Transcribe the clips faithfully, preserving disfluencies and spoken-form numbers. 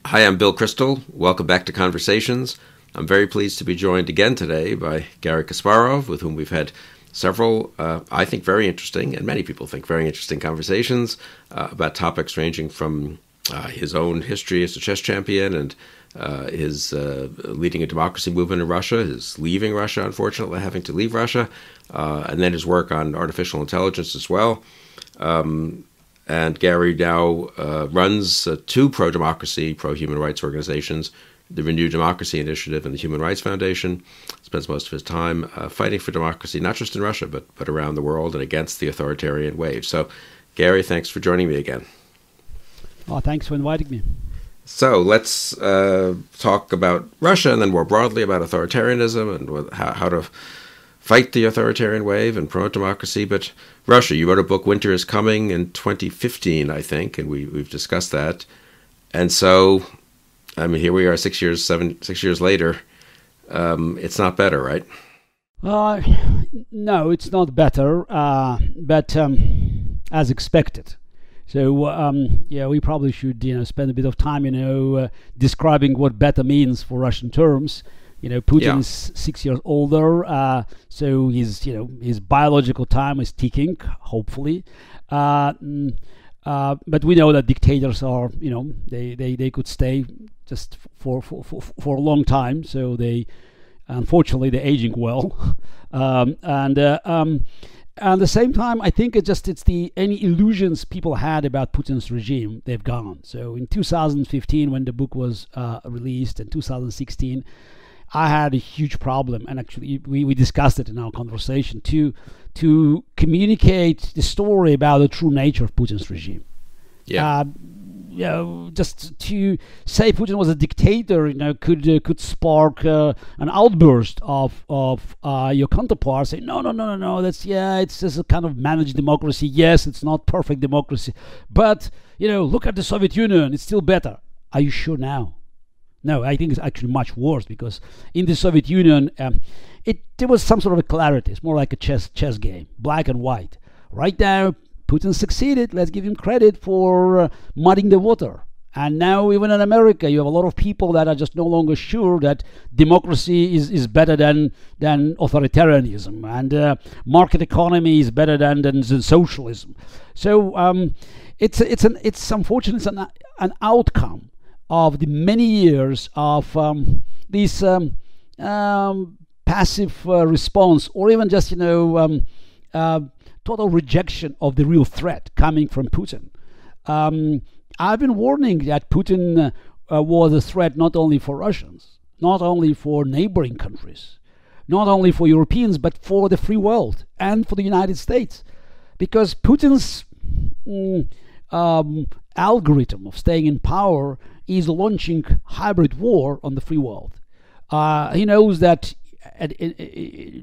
Hi, I'm Bill Kristol. Welcome back to Conversations. I'm very pleased to be joined again today by Garry Kasparov, with whom we've had several, uh, I think, very interesting, and many people think very interesting conversations uh, about topics ranging from uh, his own history as a chess champion and uh, his uh, leading a democracy movement in Russia, his leaving Russia, unfortunately, having to leave Russia, uh, and then his work on artificial intelligence as well. Um, And Garry now uh, runs uh, two pro-democracy, pro-human rights organizations, the Renew Democracy Initiative and the Human Rights Foundation. Spends most of his time uh, fighting for democracy, not just in Russia, but but around the world and against the authoritarian wave. So, Garry, thanks for joining me again. Oh, thanks for inviting me. So let's uh, talk about Russia and then more broadly about authoritarianism and how, how to fight the authoritarian wave and promote democracy. But Russia, you wrote a book, Winter is Coming, in twenty fifteen, I think, and we, we've discussed that. And so, I mean, here we are six years, seven, six years later. Um, it's not better, right? Uh, no, it's not better, uh, but um, as expected. So, um, yeah, we probably should, you know, spend a bit of time, you know, uh, describing what better means for Russian terms. You know, Putin's yeah. six years older, uh, so his, you know, his biological time is ticking, hopefully. Uh, uh, but we know that dictators are, you know, they, they, they could stay just for, for, for, for a long time. So they, unfortunately, they're aging well. um, and uh, um, at the same time, I think it just it's the any illusions people had about Putin's regime, they've gone. So in two thousand fifteen, when the book was uh, released, in two thousand sixteen, I had a huge problem, and actually we, we discussed it in our conversation, to to communicate the story about the true nature of Putin's regime. Yeah. Uh, you know, just to say Putin was a dictator, you know, could uh, could spark uh, an outburst of of uh, your counterparts saying, no, no, no, no, no, that's yeah, it's just a kind of managed democracy. Yes, it's not perfect democracy, but you know, look at the Soviet Union; it's still better. Are you sure now? No, I think it's actually much worse, because in the Soviet Union, um, it there was some sort of a clarity. It's more like a chess chess game, black and white. Right now, Putin succeeded. Let's give him credit for uh, muddying the water. And now, even in America, you have a lot of people that are just no longer sure that democracy is, is better than than authoritarianism, and uh, market economy is better than than, than socialism. So um, it's it's an it's unfortunate it's an an outcome of the many years of um, this um, um, passive uh, response, or even just, you know, um, uh, total rejection of the real threat coming from Putin. Um, I've been warning that Putin uh, uh, was a threat not only for Russians, not only for neighboring countries, not only for Europeans, but for the free world and for the United States. Because Putin's mm, um, algorithm of staying in power is launching hybrid war on the free world. Uh, he knows that at, at, at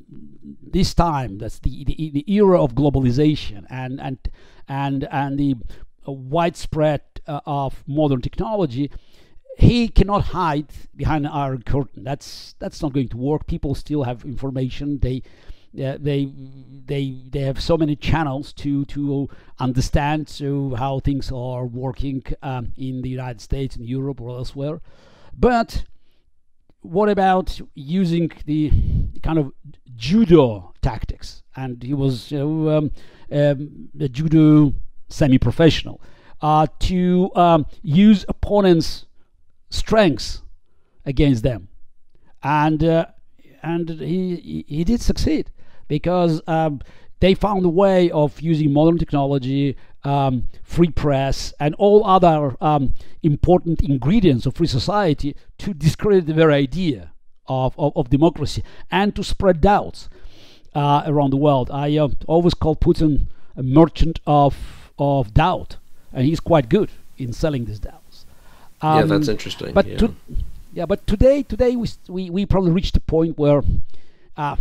this time, that's the, the the era of globalization and and and and the widespread uh, of modern technology. He cannot hide behind an iron curtain. That's that's not going to work. People still have information. They Uh, they they they have so many channels to to understand so how things are working um, in the United States, in Europe, or elsewhere. But what about using the kind of judo tactics? And he was, you know, um, um, a judo semi-professional, uh, to um, use opponents' strengths against them, and uh, and he he did succeed. Because um, they found a way of using modern technology, um, free press, and all other um, important ingredients of free society to discredit the very idea of, of, of democracy and to spread doubts uh, around the world. I uh, always call Putin a merchant of of doubt, and he's quite good in selling these doubts. Um, yeah, that's interesting. But yeah. To, yeah, but today, today we we we probably reached a point where Uh,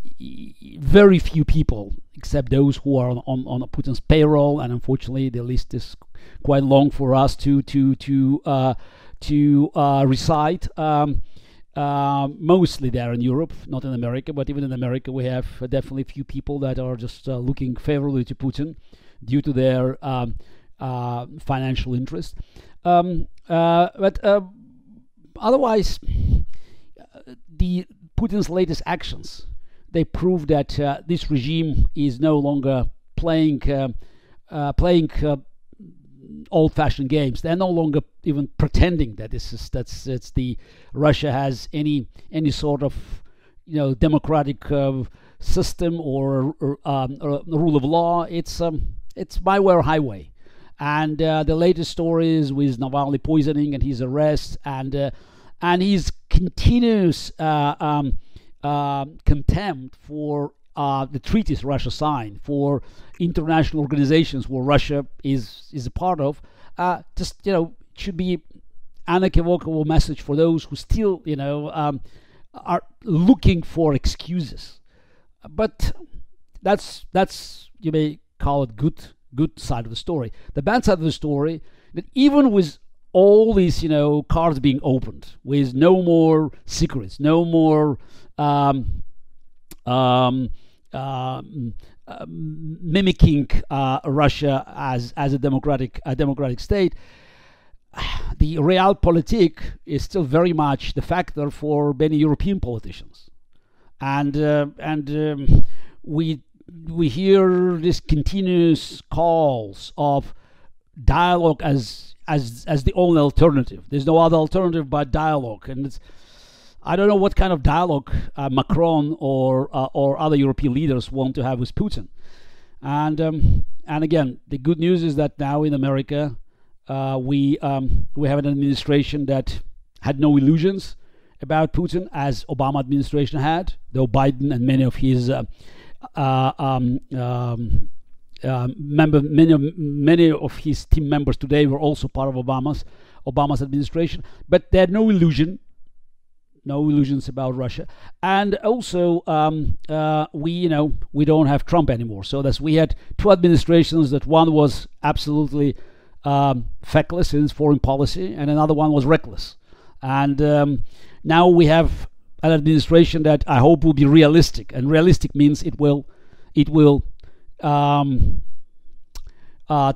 very few people, except those who are on, on, on Putin's payroll, and unfortunately the list is quite long for us to to to uh, to uh, recite. Um, uh, mostly they're in Europe, not in America, but even in America we have uh, definitely few people that are just uh, looking favorably to Putin due to their um, uh, financial interest. Um, uh, but uh, otherwise, the Putin's latest actions, they prove that uh, this regime is no longer playing uh, uh, playing uh, old-fashioned games. They're no longer even pretending that this is that's it's the Russia has any any sort of you know democratic uh, system or, or, um, or rule of law. It's um, it's my way or highway. And uh, the latest stories with Navalny poisoning and his arrest and uh, and his continuous uh, um, uh, contempt for uh, the treaties Russia signed, for international organizations where Russia is is a part of, uh, just you know should be unequivocal message for those who still you know um, are looking for excuses. But that's that's you may call it good good side of the story. The bad side of the story, that even with all these you know cards being opened, with no more secrets, no more um, um, uh, uh, mimicking uh, Russia as as a democratic a democratic state, the realpolitik is still very much the factor for many European politicians, and uh, and um, we we hear this continuous calls of dialogue as as as the only alternative. There's no other alternative but dialogue, and it's, I don't know what kind of dialogue uh, Macron or uh, or other European leaders want to have with Putin. And um, and again, the good news is that now in America, uh, we um, we have an administration that had no illusions about Putin, as Obama administration had, though Biden and many of his uh, uh, um, um, uh, member, many of, many of his team members today were also part of Obama's Obama's administration, but they had no illusion. No illusions about Russia, and also um, uh, we, you know, we don't have Trump anymore. So that's we had two administrations. That one was absolutely um, feckless in its foreign policy, and another one was reckless. And um, now we have an administration that I hope will be realistic. And realistic means it will, it will um, uh,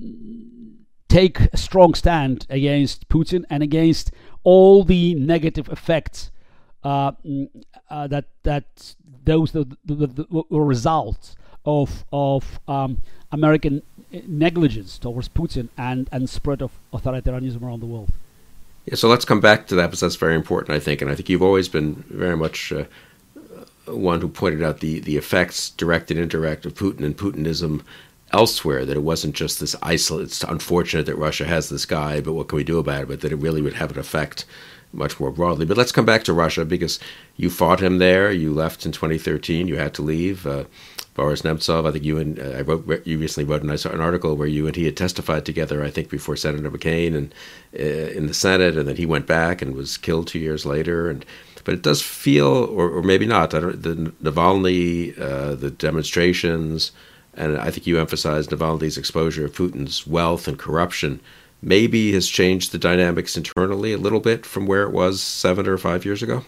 take a strong stand against Putin and against all the negative effects uh, uh, that that those the, the, the, the results of of um, American negligence towards Putin and and spread of authoritarianism around the world. Yeah, so let's come back to that, because that's very important, I think, and I think you've always been very much uh, one who pointed out the the effects, direct and indirect, of Putin and Putinism elsewhere, that it wasn't just this isolated, it's unfortunate that Russia has this guy, but what can we do about it, but that it really would have an effect much more broadly. But let's come back to Russia, because you fought him there, you left in twenty thirteen, you had to leave. Uh, Boris Nemtsov, I think you and, uh, I wrote, you recently wrote, and I saw an article where you and he had testified together, I think before Senator McCain and uh, in the Senate, and then he went back and was killed two years later. And But it does feel, or, or maybe not, I don't, the Navalny, uh, the demonstrations, and I think you emphasized Navalny's exposure of Putin's wealth and corruption maybe has changed the dynamics internally a little bit from where it was seven or five years ago?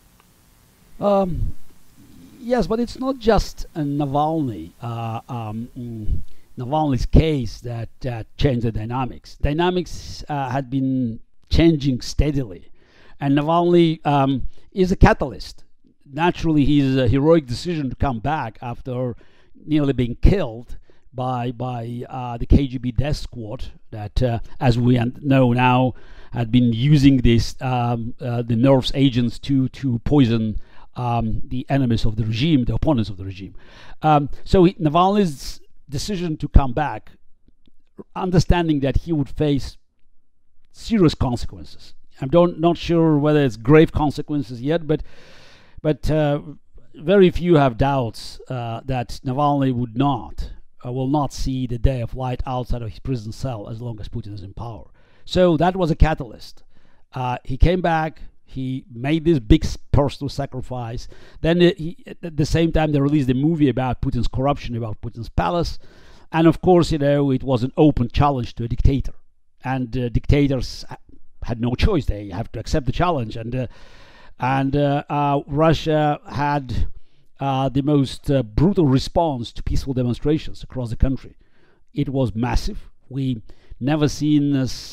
Um, yes, but it's not just uh, Navalny, uh, um, mm, Navalny's case that, that changed the dynamics. Dynamics uh, had been changing steadily, and Navalny um, is a catalyst. Naturally, his uh, heroic decision to come back after nearly being killed by by uh, the K G B death squad that, uh, as we know now, had been using this um, uh, the nerves agents to to poison um, the enemies of the regime, the opponents of the regime. Um, so he, Navalny's decision to come back, understanding that he would face serious consequences. I'm don't not sure whether it's grave consequences yet, but but. Uh, Very few have doubts uh, that Navalny would not, uh, will not see the day of light outside of his prison cell as long as Putin is in power. So that was a catalyst. Uh, he came back. He made this big personal sacrifice. Then uh, he, at the same time, they released a movie about Putin's corruption, about Putin's palace, and of course, you know, it was an open challenge to a dictator, and uh, dictators had no choice; they have to accept the challenge, and. Uh, And uh, uh, Russia had uh, the most uh, brutal response to peaceful demonstrations across the country. It was massive. We never seen uh,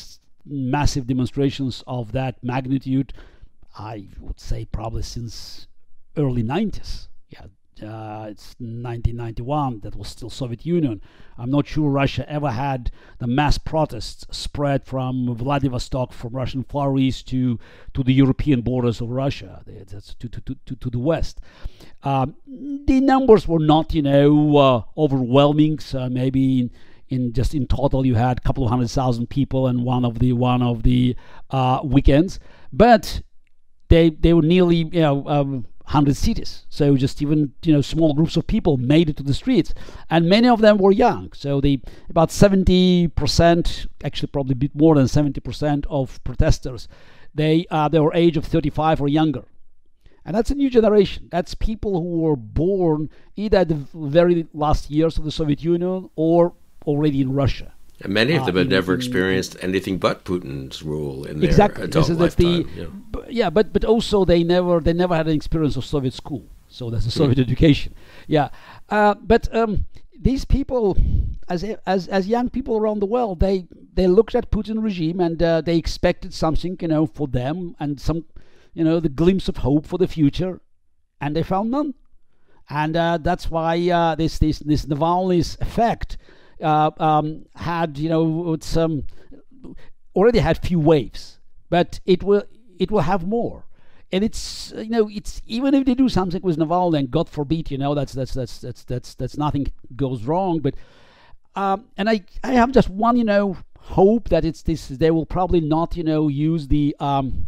massive demonstrations of that magnitude, I would say probably since early nineties. Yeah, uh, it's nineteen ninety-one. That was still Soviet Union. I'm not sure Russia ever had the mass protests spread from Vladivostok, from Russian Far East to to the European borders of Russia. That's to to to, to the west. Um, the numbers were not, you know, uh, overwhelming. So maybe in, in just in total you had a couple of hundred thousand people in one of the one of the uh, weekends, but they they were nearly, you know. Um, hundred cities, so just even, you know, small groups of people made it to the streets, and many of them were young. So the about seventy percent, actually probably a bit more than seventy percent of protesters, they uh, they were age of thirty-five or younger, and that's a new generation. That's people who were born either at the very last years of the Soviet Union or already in Russia. And many of them uh, had in, never in, experienced anything but Putin's rule in their exactly. adult This is that's lifetime. the, yeah. b- yeah, but but also they never they never had an experience of Soviet school, so that's a Soviet mm. education. Yeah, uh, but um, these people, as as as young people around the world, they they looked at Putin regime and uh, they expected something, you know, for them, and some, you know, the glimpse of hope for the future, and they found none, and uh, that's why uh, this this this Navalny's effect. Uh, um, had, you know, it's um, already had few waves, but it will it will have more, and it's, you know, it's even if they do something with Navalny, and God forbid, you know, that's that's that's that's that's that's nothing goes wrong, but um, and I I have just one, you know, hope that it's this, they will probably not, you know, use the um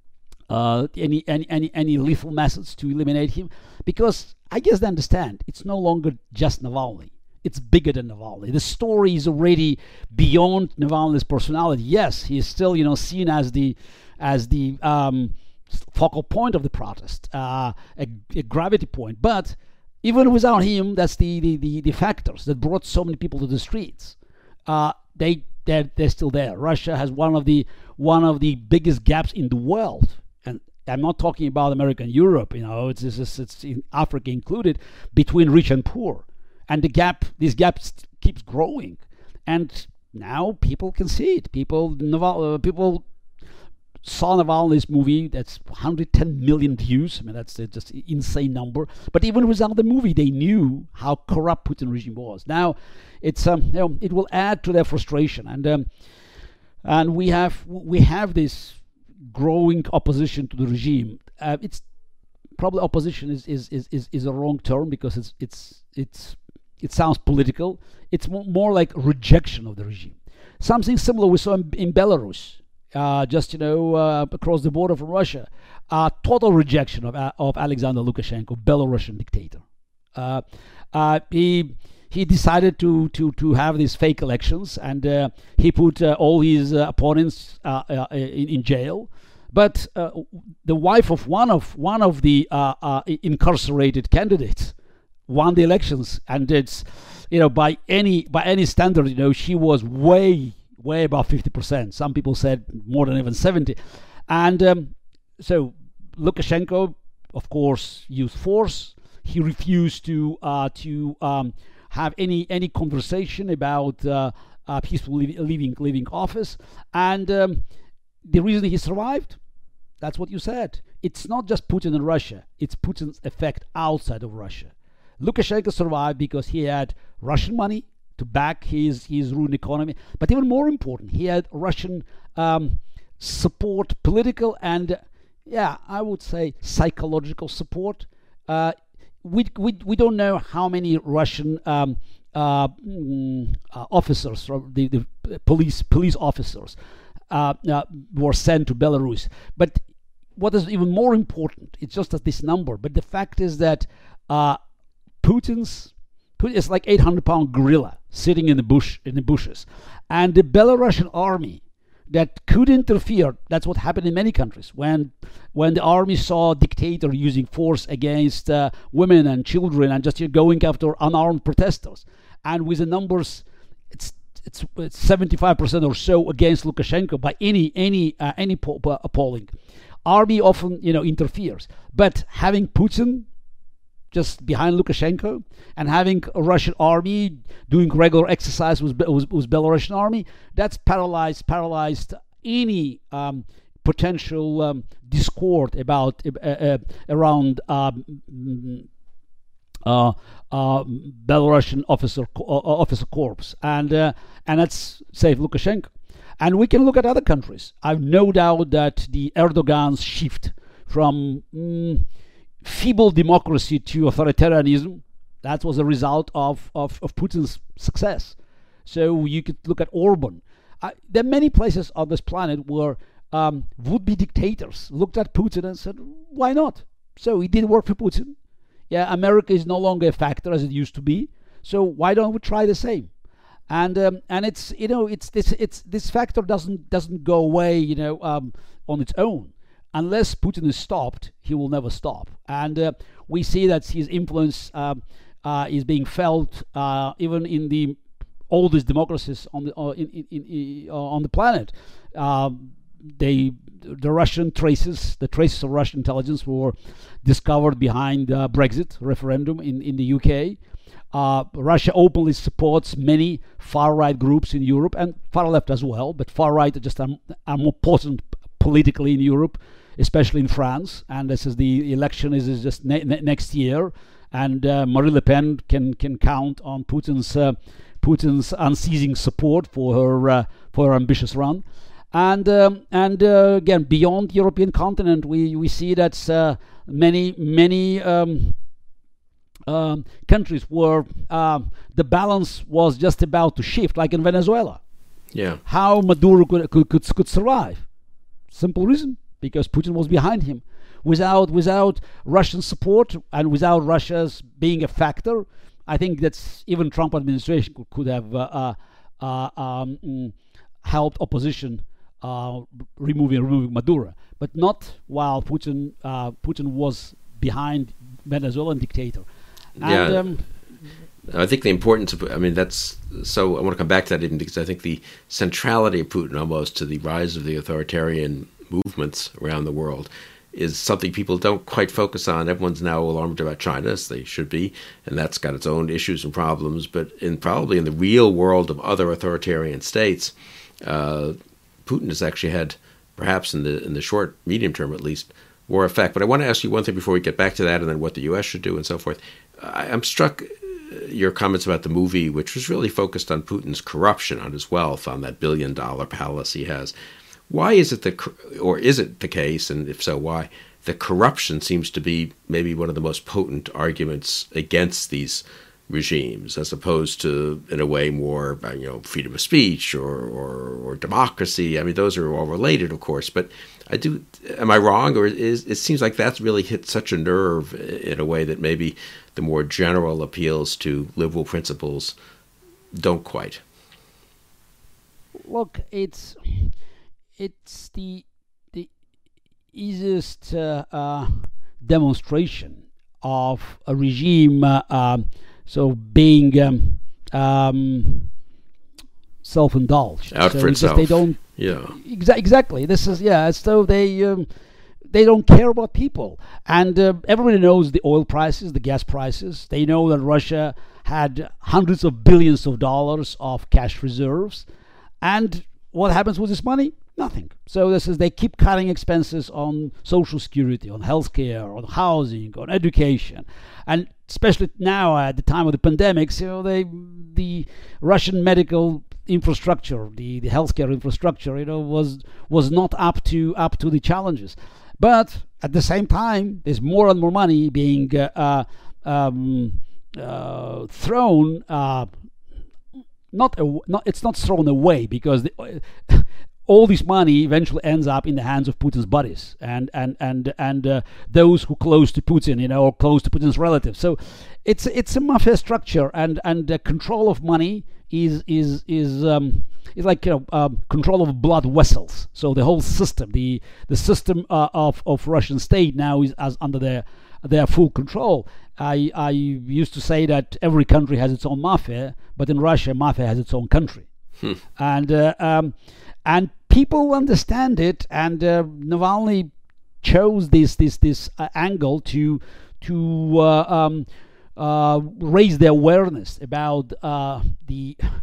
uh any any any any lethal methods to eliminate him, because I guess they understand it's no longer just Navalny. It's bigger than Navalny. The story is already beyond Navalny's personality. Yes, he is still, you know, seen as the as the um, focal point of the protest, uh, a, a gravity point. But even without him, that's the, the, the, the factors that brought so many people to the streets. Uh, they they're, they're still there. Russia has one of the one of the biggest gaps in the world, and I'm not talking about America and Europe. You know, it's it's, it's in Africa included, between rich and poor. And the gap, this gap keeps growing, and now people can see it. People, Naval, uh, people saw Navalny's movie. That's one hundred ten million views. I mean, that's uh, just an insane number. But even without the movie, they knew how corrupt Putin regime was. Now, it's um, you know, it will add to their frustration, and um, and we have we have this growing opposition to the regime. Uh, it's probably opposition is is, is, is is a wrong term, because it's it's it's. It sounds political. It's more like rejection of the regime. Something similar we saw in, in Belarus, uh, just, you know, uh, across the border from Russia. Uh, total rejection of uh, of Alexander Lukashenko, Belarusian dictator. Uh, uh, he he decided to to to have these fake elections, and uh, he put uh, all his uh, opponents uh, uh, in, in jail. But uh, the wife of one of one of the uh, uh, incarcerated candidates won the elections, and it's, you know, by any by any standard, you know, she was way way above fifty percent. Some people said more than even seventy. And um, so Lukashenko, of course, used force. He refused to uh, to um, have any any conversation about uh, uh, peaceful leaving leaving office. And um, the reason he survived, that's what you said. It's not just Putin in Russia. It's Putin's effect outside of Russia. Lukashenko survived because he had Russian money to back his, his ruined economy. But even more important, he had Russian um, support, political and, yeah, I would say psychological support. Uh, we, we, we don't know how many Russian um, uh, mm, uh, officers, the, the police, police officers, uh, uh, were sent to Belarus. But what is even more important, it's just that this number, but the fact is that uh, Putin's Putin is like eight hundred pound gorilla sitting in the bush in the bushes, and the Belarusian army that could interfere. That's what happened in many countries when when the army saw a dictator using force against uh, women and children and just, you know, going after unarmed protesters. And with the numbers, it's it's, it's seventy-five percent or so against Lukashenko by any any uh, any po- uh, polling. Army often, you know, interferes, but having Putin just behind Lukashenko and having a Russian army doing regular exercise with, with, with Belarusian army, that's paralyzed paralyzed any um, potential um, discord about uh, uh, around um, uh, uh, Belarusian officer uh, officer corps, and uh, and that's say Lukashenko. And we can look at other countries. I've no doubt that the Erdogan's shift from mm, feeble democracy to authoritarianism, that was a result of, of, of Putin's success. So you could look at Orban. Uh, there are many places on this planet where um, would-be dictators looked at Putin and said, why not? So it did work for Putin. Yeah, America is no longer a factor as it used to be. So why don't we try the same? And um, and it's you know it's this it's this factor doesn't doesn't go away you know um, on its own. Unless Putin is stopped, he will never stop. And uh, we see that his influence um, uh, is being felt uh, even in the oldest democracies on the uh, in, in, in, uh, on the planet. Uh, they the Russian traces, the traces of Russian intelligence were discovered behind the Brexit referendum in, in the U K. Uh, Russia openly supports many far-right groups in Europe and far-left as well, but far-right are just are, are more potent politically in Europe, especially in France. And this is the election is, is just ne- ne- next year, and uh, Marine Le Pen can can count on Putin's uh, Putin's unceasing support for her uh, for her ambitious run. And um, and uh, again, beyond the European continent, we we see that uh, many many. Um, Um, countries where um, the balance was just about to shift, like in Venezuela. Yeah. How Maduro could, could could could survive? Simple reason: because Putin was behind him. Without without Russian support and without Russia's being a factor, I think that's even Trump administration could, could have uh, uh, uh, um, mm, helped opposition uh, removing removing Maduro, but not while Putin uh, Putin was behind Venezuelan dictator. And, yeah, um, I think the importance of, I mean, that's, so I want to come back to that even because I think the centrality of Putin almost to the rise of the authoritarian movements around the world is something people don't quite focus on. Everyone's now alarmed about China, as they should be, and that's got its own issues and problems. But in probably in the real world of other authoritarian states, uh, Putin has actually had, perhaps in the in the short, medium term at least, more effect. But I want to ask you one thing before we get back to that, and then what the U S should do and so forth. I, I'm struck your comments about the movie, which was really focused on Putin's corruption, on his wealth, on that billion dollar palace he has. Why is it the, or is it the case, and if so, why, that corruption seems to be maybe one of the most potent arguments against these regimes, as opposed to, in a way, more, you know, freedom of speech or, or, or democracy? I mean, those are all related, of course, but I do, am I wrong, or is, it seems like that's really hit such a nerve in a way that maybe the more general appeals to liberal principles don't quite? Look, it's it's the the easiest uh, uh, demonstration of a regime uh, um, so being um, um, self-indulged. Out so for itself. They don't. Yeah. Exa- exactly. This is yeah. As though they um, they don't care about people, and uh, everybody knows the oil prices, the gas prices. They know that Russia had hundreds of billions of dollars of cash reserves, and what happens with this money? Nothing. So this is they keep cutting expenses on social security, on healthcare, on housing, on education, and especially now at the time of the pandemics, you know, they the Russian medical infrastructure, the, the healthcare infrastructure, you know, was was not up to up to the challenges. But at the same time, there's more and more money being uh, uh, um, uh, thrown. Uh, not, a, not it's not thrown away because the, all this money eventually ends up in the hands of Putin's buddies and and and and uh, those who close to Putin, you know, or close to Putin's relatives. So it's it's a mafia structure, and and the control of money is is is um, is like you know um, control of blood vessels. So the whole system, the the system uh, of of Russian state now is as under their their full control. I I used to say that every country has its own mafia, but in Russia, mafia has its own country, hmm. and uh, um, and people understand it. And uh, Navalny chose this this this uh, angle to to uh, um, uh, raise the awareness about uh, the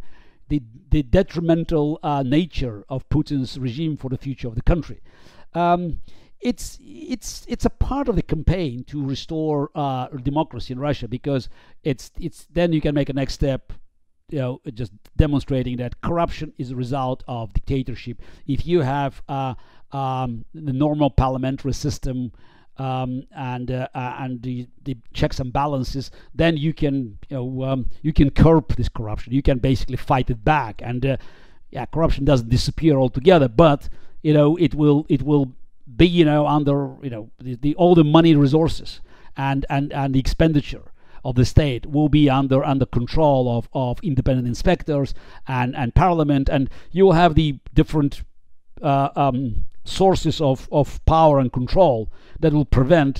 the the detrimental uh, nature of Putin's regime for the future of the country. Um, it's it's it's a part of the campaign to restore uh, democracy in Russia, because it's it's then you can make a next step, you know, just demonstrating that corruption is a result of dictatorship. If you have uh, um, the normal parliamentary system um, and uh, uh, and the, the checks and balances, then you can you know um, you can curb this corruption. You can basically fight it back, and uh, yeah, corruption doesn't disappear altogether, but you know it will it will be you know under you know the, the all the money resources and and and the expenditure of the state will be under under control of, of independent inspectors and, and parliament, and you will have the different uh, um, sources of, of power and control that will prevent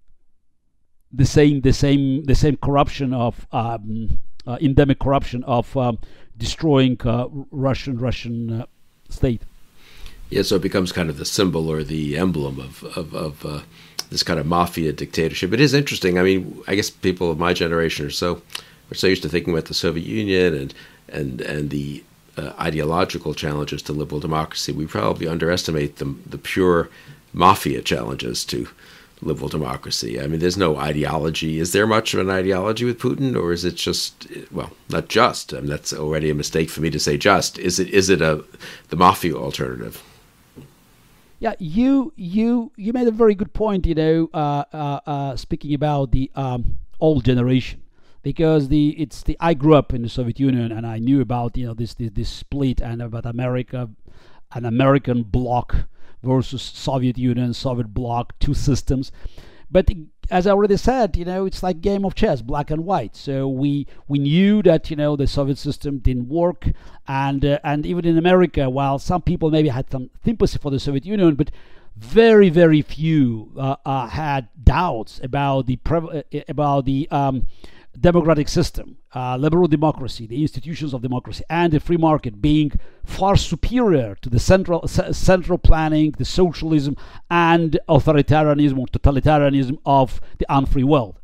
the same the same the same corruption of um, uh, endemic corruption of um, destroying uh, Russian Russian uh, state. Yeah, so it becomes kind of the symbol or the emblem of of, of uh, this kind of mafia dictatorship. It is interesting. I mean, I guess people of my generation are so are so used to thinking about the Soviet Union and and and the uh, ideological challenges to liberal democracy. We probably underestimate the the pure mafia challenges to liberal democracy. I mean, there's no ideology. Is there much of an ideology with Putin, or is it just, well, not just? I mean, that's already a mistake for me to say just. Is it is it a the mafia alternative? Yeah, you you you made a very good point. You know, uh, uh, uh, speaking about the um, old generation, because the it's the I grew up in the Soviet Union, and I knew about you know this this, this split, and about America, an American bloc versus Soviet Union, Soviet bloc, two systems. But as I already said, you know, it's like game of chess, black and white. So we we knew that you know the Soviet system didn't work, and uh, and even in America, while some people maybe had some sympathy for the Soviet Union, but very very few uh, uh, had doubts about the pre- about the um, democratic system, uh, liberal democracy, the institutions of democracy, and the free market being far superior to the central c- central planning, the socialism, and authoritarianism or totalitarianism of the unfree world.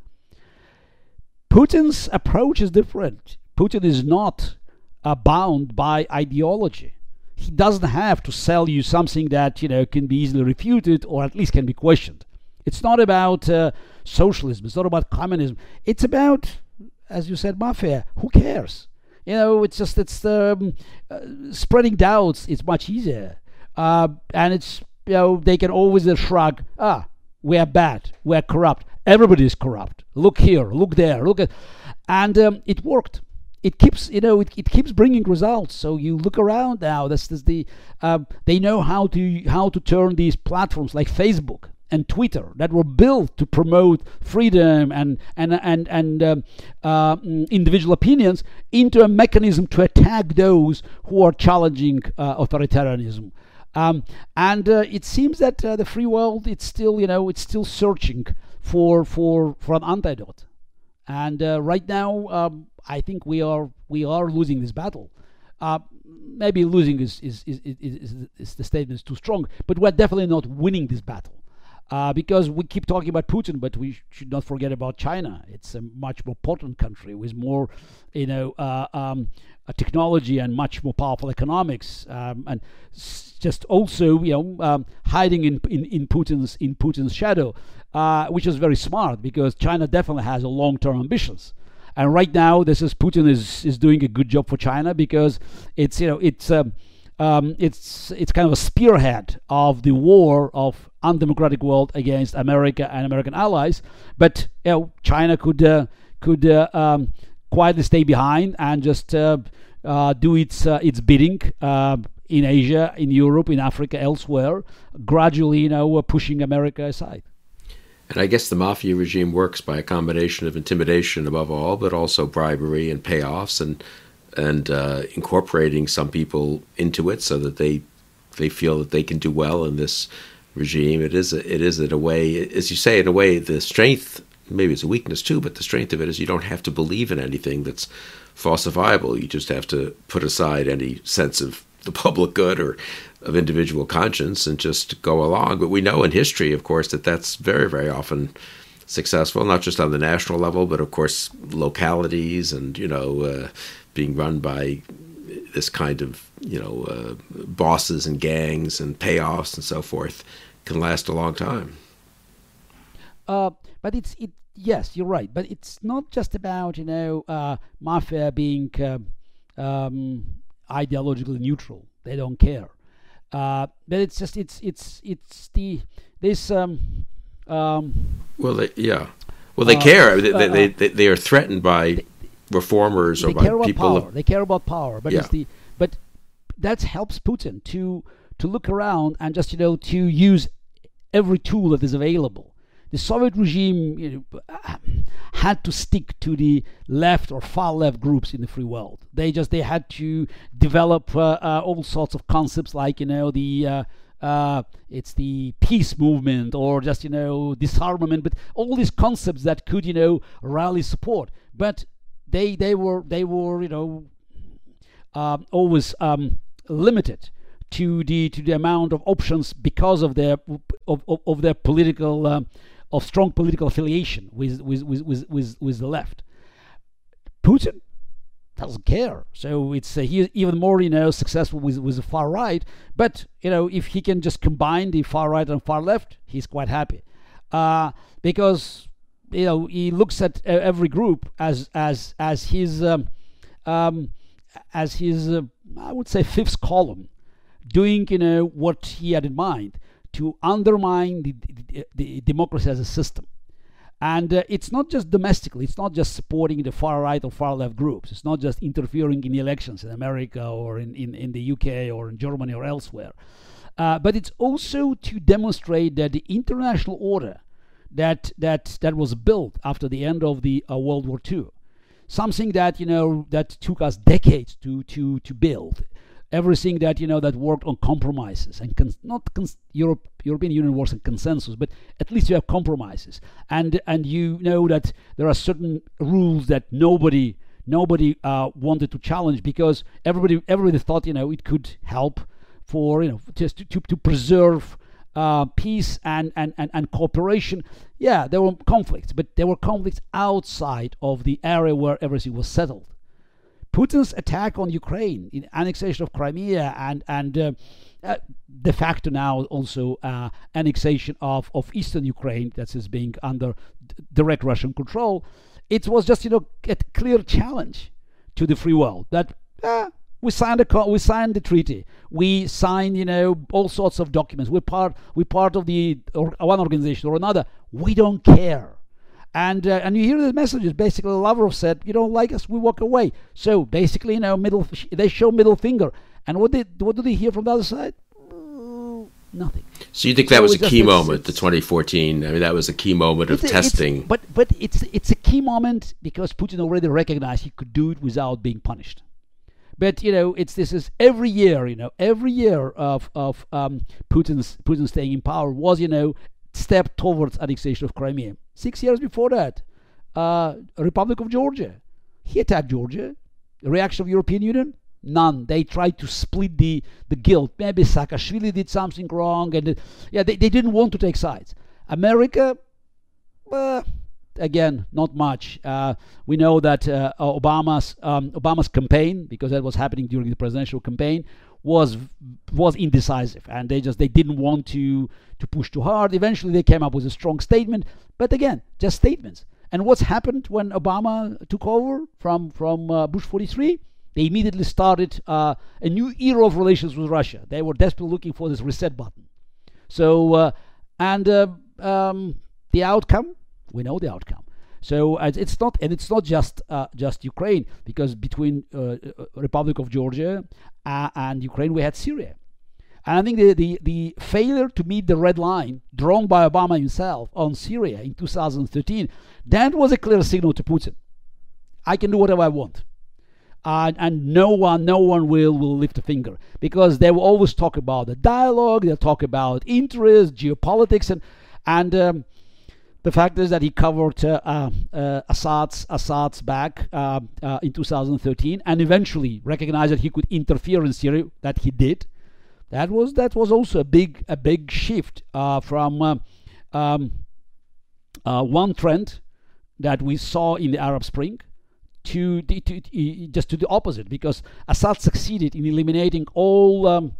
Putin's approach is different. Putin is not uh, bound by ideology. He doesn't have to sell you something that you know can be easily refuted or at least can be questioned. It's not about uh, socialism. It's not about communism. It's about, as you said, mafia. Who cares? You know, it's just it's um, uh, spreading doubts. It's much easier, uh, and it's you know they can always uh, shrug. Ah, we are bad. We are corrupt. Everybody is corrupt. Look here. Look there. Look at, and um, it worked. It keeps, you know, it, it keeps bringing results. So you look around now. That's, that's the um, they know how to how to turn these platforms like Facebook and Twitter that were built to promote freedom and and and and um, uh, individual opinions into a mechanism to attack those who are challenging uh, authoritarianism. Um, and uh, it seems that uh, the free world, it's still, you know, it's still searching for for for an antidote. And uh, right now, um, I think we are we are losing this battle. Uh, maybe losing is is is, is, is is the statement is too strong, but we're definitely not winning this battle. Uh, because we keep talking about Putin, but we sh- should not forget about China. It's a much more potent country with more, you know, uh, um, uh, technology and much more powerful economics, um, and s- just also, you know, um, hiding in, in in Putin's in Putin's shadow, uh, which is very smart because China definitely has a long-term ambitions. And right now, this is Putin is is doing a good job for China because it's you know it's. Um, Um, it's it's kind of a spearhead of the war of undemocratic world against America and American allies. But you know, China could uh, could uh, um, quietly stay behind and just uh, uh, do its uh, its bidding uh, in Asia, in Europe, in Africa, elsewhere, gradually, you know, uh, pushing America aside. And I guess the mafia regime works by a combination of intimidation, above all, but also bribery and payoffs and. and uh, incorporating some people into it so that they they feel that they can do well in this regime. It is a, it is in a way, as you say, in a way, the strength, maybe it's a weakness too, but the strength of it is you don't have to believe in anything that's falsifiable. You just have to put aside any sense of the public good or of individual conscience and just go along. But we know in history, of course, that that's very, very often successful, not just on the national level, but of course localities and, you know, uh, being run by this kind of, you know, uh, bosses and gangs and payoffs and so forth can last a long time. Uh, but it's it. Yes, you're right. But it's not just about, you know, uh, mafia being uh, um, ideologically neutral. They don't care. Uh, but it's just it's it's it's the this. Um, um, well, they, yeah. Well, they uh, care. They, uh, they, they they are threatened by they, reformers or they by care about people. power. They care about power. But Yeah. it's the but that helps Putin to to look around and just, you know, to use every tool that is available. The Soviet regime, you know, had to stick to the left or far left groups in the free world. They just they had to develop uh, uh, all sorts of concepts like, you know, the uh, uh, it's the peace movement or just, you know, disarmament, but all these concepts that could, you know, rally support. But they they were they were you know uh, always um, limited to the to the amount of options because of their of, of, of their political um, of strong political affiliation with with, with, with, with with the left. Putin doesn't care, so it's uh, he even more, you know, successful with with the far right. But, you know, if he can just combine the far right and far left, he's quite happy, uh, because, you know, he looks at uh, every group as as as his um, um, as his uh, I would say fifth column, doing, you know, what he had in mind to undermine the, the, the democracy as a system. And uh, it's not just domestically, it's not just supporting the far right or far left groups, it's not just interfering in the elections in America or in, in, in the U K or in Germany or elsewhere, uh, but it's also to demonstrate that the international order that that that was built after the end of the uh, World War Two, something that, you know, that took us decades to to to build, everything that, you know, that worked on compromises and cons- not cons- Europe European Union works on consensus, but at least you have compromises, and and you know that there are certain rules that nobody nobody uh, wanted to challenge because everybody everybody thought, you know, it could help for, you know, just to to, to preserve uh, peace and, and, and, and cooperation. Yeah, there were conflicts, but there were conflicts outside of the area where everything was settled. Putin's attack on Ukraine, in annexation of Crimea, and and uh, uh, de facto now also uh, annexation of, of eastern Ukraine, that is being under d- direct Russian control, it was just, you know, a clear challenge to the free world that uh, we signed a co- we signed the treaty, we signed, you know, all sorts of documents. We're part we're part of the or one organization or another. We don't care. And uh, and you hear the messages. Basically, Lavrov said, "You don't like us, we walk away." So basically, you know, middle they show middle finger. And what did what do they hear from the other side? Uh, nothing. So you think that so was a just, key it's, moment, it's, the twenty fourteen? I mean, that was a key moment of a, testing. It's, but but it's it's a key moment because Putin already recognized he could do it without being punished. But, you know, it's this is every year, you know, every year of of um, Putin's Putin staying in power was, you know, step towards annexation of Crimea. Six years before that, uh, Republic of Georgia, he attacked Georgia. The reaction of European Union? None. They tried to split the, the guilt. Maybe Saakashvili did something wrong, and uh, yeah, they, they didn't want to take sides. America, uh, again, not much. Uh, we know that uh, Obama's um, Obama's campaign, because that was happening during the presidential campaign, was was indecisive, and they just they didn't want to to push too hard. Eventually, they came up with a strong statement, but again, just statements. And what's happened when Obama took over from from uh, Bush forty-three? They immediately started uh, a new era of relations with Russia. They were desperately looking for this reset button. So, uh, and uh, um, the outcome, we know the outcome. So uh, it's not, and it's not just uh, just Ukraine, because between uh, Republic of Georgia uh, and Ukraine, we had Syria. And I think the, the, the failure to meet the red line drawn by Obama himself on Syria in two thousand thirteen, that was a clear signal to Putin. I can do whatever I want. Uh, and no one, no one will, will lift a finger, because they will always talk about the dialogue, they'll talk about interest, geopolitics, and and um, the fact is that he covered uh, uh, Assad's Assad's back uh, uh, in two thousand thirteen, and eventually recognized that he could interfere in Syria. That he did. That was that was also a big a big shift uh, from uh, um, uh, one trend that we saw in the Arab Spring to, the, to, to just to the opposite, because Assad succeeded in eliminating all um,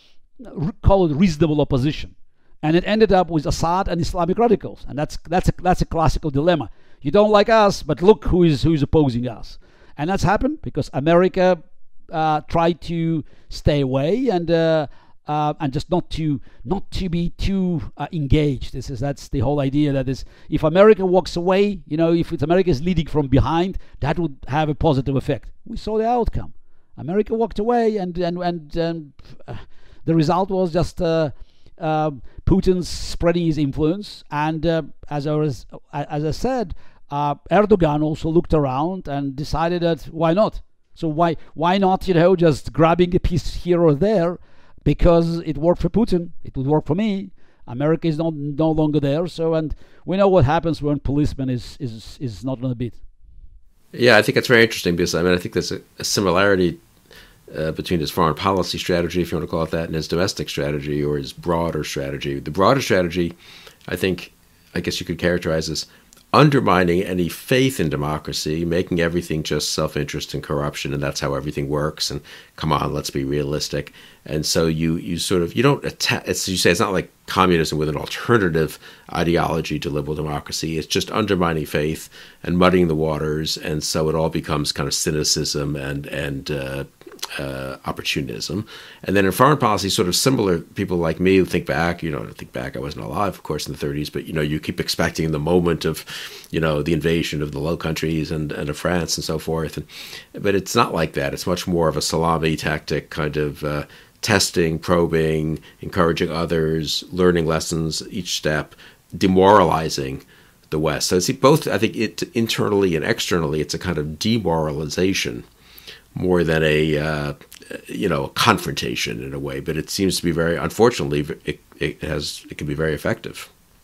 call it reasonable opposition, and it ended up with Assad and Islamic radicals, and that's that's a that's a classical dilemma. You don't like us, but look who is who is opposing us, and that's happened because America uh, tried to stay away and. Uh, Uh, and just not to not to be too uh, engaged. This is that's the whole idea. That is, if America walks away, you know, if it's America is leading from behind, that would have a positive effect. We saw the outcome. America walked away, and and and, and uh, the result was just uh, uh, Putin's spreading his influence. And uh, as I was, as I said, uh, Erdogan also looked around and decided that why not? So why why not? You know, just grabbing a piece here or there. Because it worked for Putin, it would work for me. America is not no longer there, so and we know what happens when policeman is is is not on the beat. Yeah, I think it's very interesting because I mean I think there's a, a similarity uh, between his foreign policy strategy, if you want to call it that, and his domestic strategy or his broader strategy. The broader strategy, I think, I guess you could characterize as undermining any faith in democracy, making everything just self-interest and corruption, and that's how everything works. And come on, let's be realistic. And so you you sort of you don't attack. As you say, it's not like communism with an alternative ideology to liberal democracy. It's just undermining faith and muddying the waters, and so it all becomes kind of cynicism and and uh, uh, opportunism. And then in foreign policy, sort of similar. People like me who think back, you know, think back. I wasn't alive, of course, in the thirties, but you know, you keep expecting the moment of, you know, the invasion of the Low Countries and and of France and so forth. And but it's not like that. It's much more of a salami tactic kind of. Uh, testing, probing, encouraging others, learning lessons each step, demoralizing the West. So see, both, I think, it internally and externally, it's a kind of demoralization more than a, uh, you know, a confrontation in a way. But it seems to be very, unfortunately, it, it has, it can be very effective.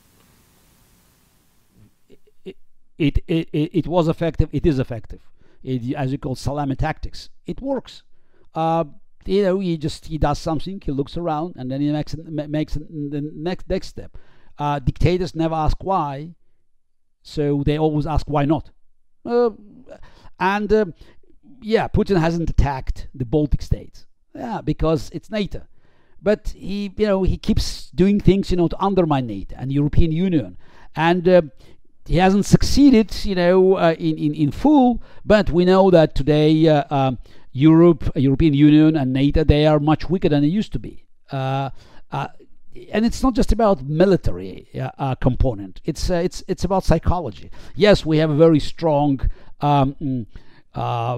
It, it, it, it was effective. It is effective. It, as you call salami tactics. It works. Uh, You know, he just he does something. He looks around, and then he makes makes the next next step. Uh, dictators never ask why, so they always ask why not. Uh, and uh, yeah, Putin hasn't attacked the Baltic states, yeah, because it's NATO. But he, you know, he keeps doing things, you know, to undermine NATO and the European Union, and. Uh, He hasn't succeeded, you know, uh, in, in, in full, but we know that today uh, um, Europe, European Union and NATO, they are much weaker than they used to be. Uh, uh, and it's not just about military uh, uh, component. It's uh, it's it's about psychology. Yes, we have a very strong um, uh,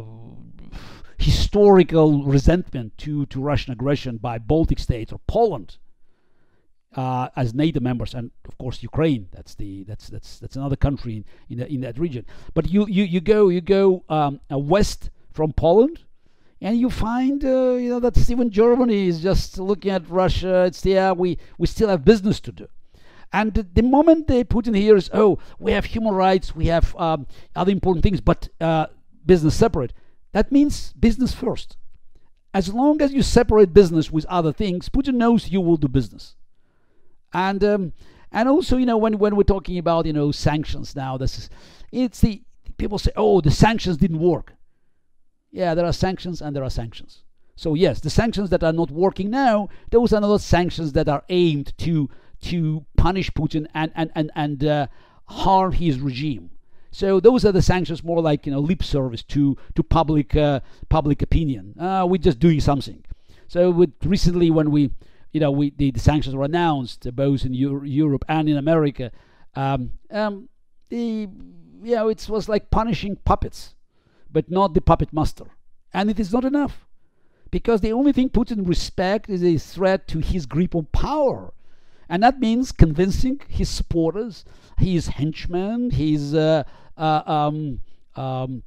historical resentment to, to Russian aggression by Baltic states or Poland. Uh, as NATO members, and of course Ukraine. That's the that's that's that's another country in in, the, in that region. But you you, you go you go um, uh, west from Poland, and you find uh, you know that even Germany is just looking at Russia. It's yeah we we still have business to do. And the, the moment they put in here is oh we have human rights, we have um, other important things, but uh, business separate. That means business first. As long as you separate business with other things, Putin knows you will do business. And um, and also, you know, when, when we're talking about, you know, sanctions now, this is, it's the, people say, oh, the sanctions didn't work. Yeah, there are sanctions and there are sanctions. So yes, the sanctions that are not working now, those are not sanctions that are aimed to to punish Putin and and and, and uh, harm his regime. So those are the sanctions more like, you know, lip service to to public uh, public opinion. Uh, we're just doing something. So with recently when we You know, we the, the sanctions were announced uh, both in Euro- Europe and in America. Um, um, the you know, it was like punishing puppets, but not the puppet master, and it is not enough, because the only thing Putin respects is a threat to his grip on power, and that means convincing his supporters, his henchmen, his uh, uh, um, um,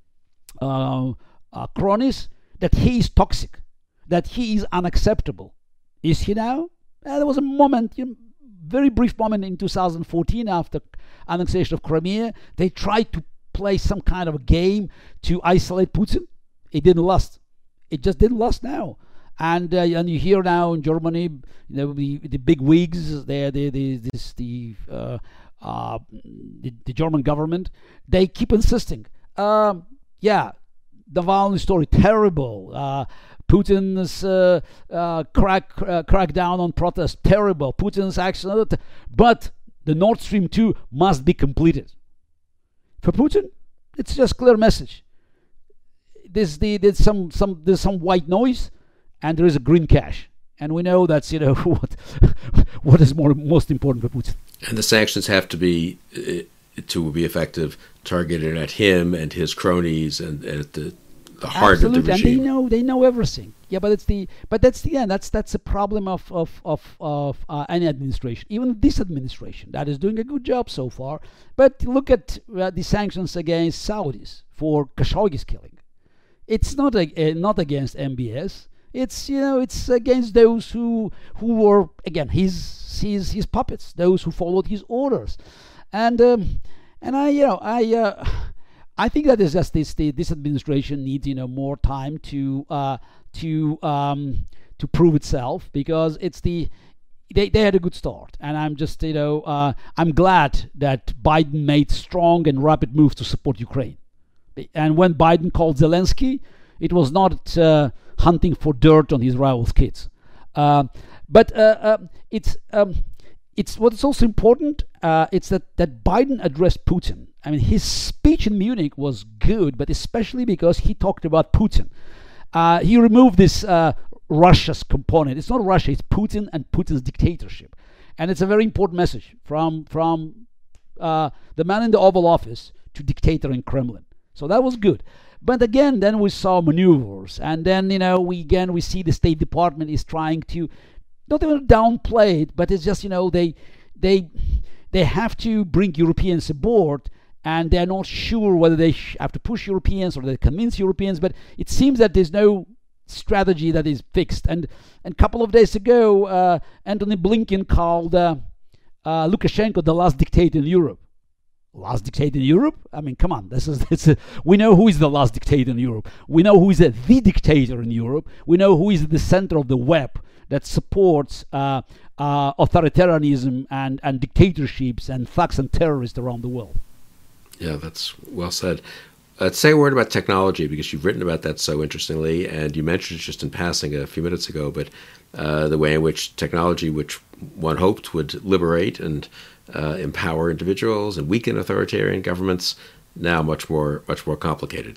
uh, uh, cronies that he is toxic, that he is unacceptable. Is he now? Uh, there was a moment, you know, very brief moment in two thousand fourteen after annexation of Crimea. They tried to play some kind of a game to isolate Putin. It didn't last. It just didn't last now. And uh, and you hear now in Germany, you know, the the big wigs, they the the this the uh, uh, the, the German government, they keep insisting. Um, yeah, Navalny story, terrible. Uh, Putin's uh, uh, crack uh, crackdown on protests, terrible. Putin's action, but the Nord Stream two must be completed. For Putin, it's just clear message. There's the there's some some there's some white noise, and there is a green cash, and we know that's you know what what is more most important for Putin. And the sanctions have to be uh, to be effective, targeted at him and his cronies and, and at the the heart Absolutely. of the regime. And they know they know everything. Yeah, but it's the but that's the end. That's that's a problem of of of, of uh, any administration, even this administration that is doing a good job so far. But look at uh, the sanctions against Saudis for Khashoggi's killing. It's not a, uh, not against M B S. It's you know it's against those who who were again his his his puppets, those who followed his orders, and um, and I you know I. Uh, I think that is just this. The, this administration needs, you know, more time to uh, to um, to prove itself, because it's the they, they had a good start, and I'm just you know uh, I'm glad that Biden made strong and rapid moves to support Ukraine. And when Biden called Zelensky, it was not uh, hunting for dirt on his rivals' kids, uh, but uh, uh, it's um, it's what's also important. Uh, it's that that Biden addressed Putin. I mean, his speech in Munich was good, but especially because he talked about Putin. Uh, he removed this uh, Russia's component. It's not Russia, it's Putin and Putin's dictatorship. And it's a very important message from, from uh, the man in the Oval Office to dictator in Kremlin. So that was good. But again, then we saw maneuvers. And then, you know, we again, we see the State Department is trying to, not even downplay it, but it's just, you know, they, they, they have to bring Europeans aboard, and they're not sure whether they sh- have to push Europeans or they convince Europeans, but it seems that there's no strategy that is fixed. And and a couple of days ago, uh, Antony Blinken called uh, uh, Lukashenko the last dictator in Europe. Last dictator in Europe? I mean, come on. This is this. Is, we know who is the last dictator in Europe. We know who is the, the dictator in Europe. We know who is the center of the web that supports uh, uh, authoritarianism and, and dictatorships and thugs and terrorists around the world. Yeah, that's well said. Let's say a word about technology, because you've written about that so interestingly, and you mentioned it just in passing a few minutes ago, but uh, the way in which technology, which one hoped would liberate and uh, empower individuals and weaken authoritarian governments, now much more much more complicated.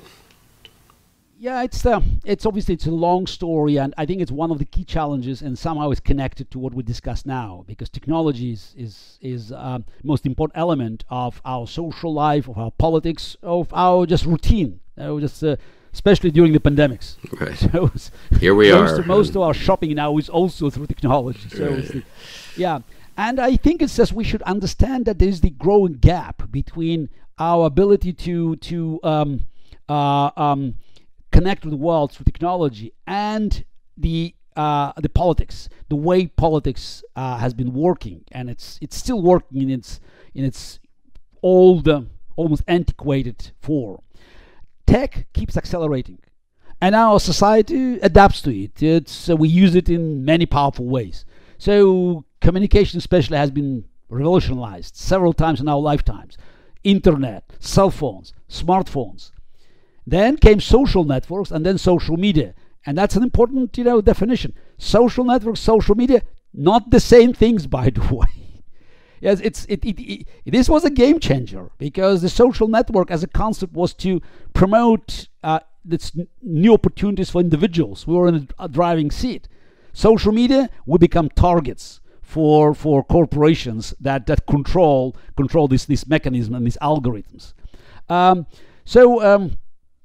Yeah, it's uh, it's obviously it's a long story, and I think it's one of the key challenges, and somehow it's connected to what we discuss now, because technology is is is uh, most important element of our social life, of our politics, of our just routine, you know, just uh, especially during the pandemics. Right. So Here we most are. Of, most of our shopping now is also through technology. So Right. it's the, yeah, and I think it's just we should understand that there is the growing gap between our ability to to um, uh, um, connect with the world through technology and the uh, the politics, the way politics uh, has been working, and it's it's still working in its in its old, uh, almost antiquated form. Tech keeps accelerating, and our society adapts to it. It's uh, we use it in many powerful ways. So communication, especially, has been revolutionized several times in our lifetimes. Internet, cell phones, smartphones. Then came social networks, and then social media. And that's an important, you know, definition. Social networks, social media, not the same things, by the way. Yes, it's it, it, it this was a game changer, because the social network as a concept was to promote uh, this n- new opportunities for individuals. We were in a, a driving seat. Social media, we become targets for for corporations that, that control control this this mechanism and these algorithms. Um, so. Um,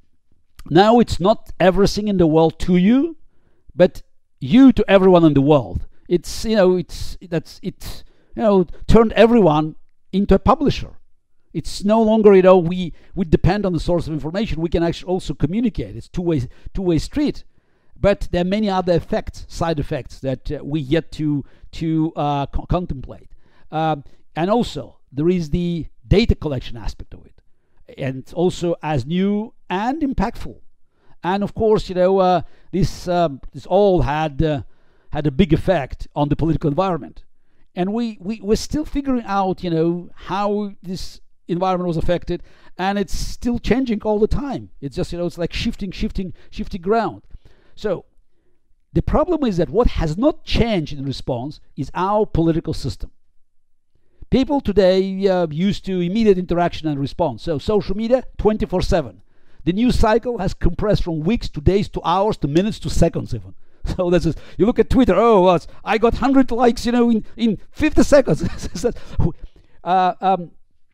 Now it's not everything in the world to you, but you to everyone in the world. It's you know it's that's it you know turned everyone into a publisher. It's no longer you know we we depend on the source of information. We can actually also communicate. It's two way two way street. But there are many other effects, side effects that uh, we yet to to uh, co- contemplate. Um, and also there is the data collection aspect of it, and also as new and impactful. And of course, you know, uh, this um, this all had uh, had a big effect on the political environment. And we, we we're still figuring out, you know, how this environment was affected, and it's still changing all the time. It's just, you know, it's like shifting, shifting, shifting ground. So the problem is that what has not changed in response is our political system. People today uh, used to immediate interaction and response. So social media, twenty-four seven. The news cycle has compressed from weeks to days to hours to minutes to seconds even. So that's just, you look at Twitter, oh, well, I got one hundred likes, you know, in, in fifty seconds. uh, um,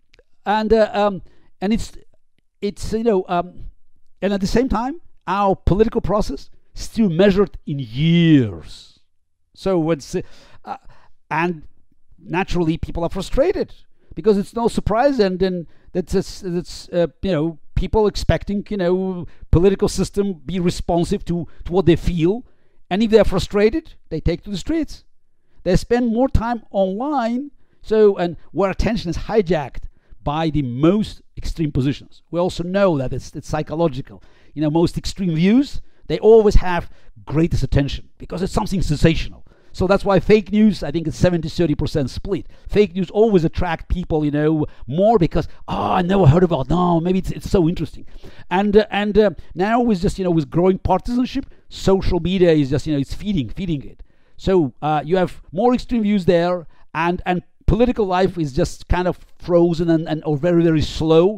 and uh, um, and it's, it's you know, um, and at the same time, our political process still measured in years. So it's, uh, and naturally people are frustrated because it's no surprise, and then that's it's, it's uh, you know, people expecting, you know, political system be responsive to, to what they feel, and if they're frustrated, they take to the streets. They spend more time online, so, and where attention is hijacked by the most extreme positions. We also know that it's, it's psychological. You know, most extreme views, they always have greatest attention because it's something sensational. So that's why fake news, I think it's seventy thirty percent split. Fake news always attract people, you know, more because, oh, I never heard about it. No, maybe it's, it's so interesting. And uh, and uh, now with just, you know, with growing partisanship, social media is just, you know, it's feeding, feeding it. So uh, you have more extreme views there, and, and political life is just kind of frozen and, and or very, very slow.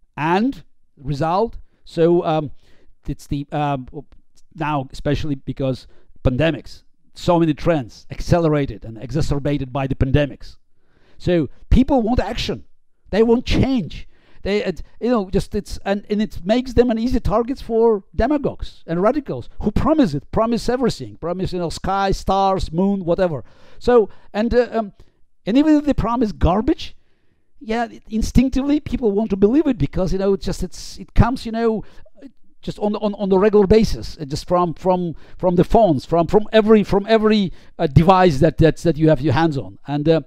And result, so um, it's the, um, now especially because pandemics, so many trends accelerated and exacerbated by the pandemics. So people want action, they want change. They, uh, you know, just it's and, and it makes them an easy target for demagogues and radicals who promise it, promise everything, promise, you know, sky, stars, moon, whatever. So and uh, um, and even if they promise garbage, yeah, instinctively people want to believe it because, you know, it's just it's it comes, you know, just on on on the regular basis, just from from from the phones, from from every from every uh, device that that that you have your hands on. And uh,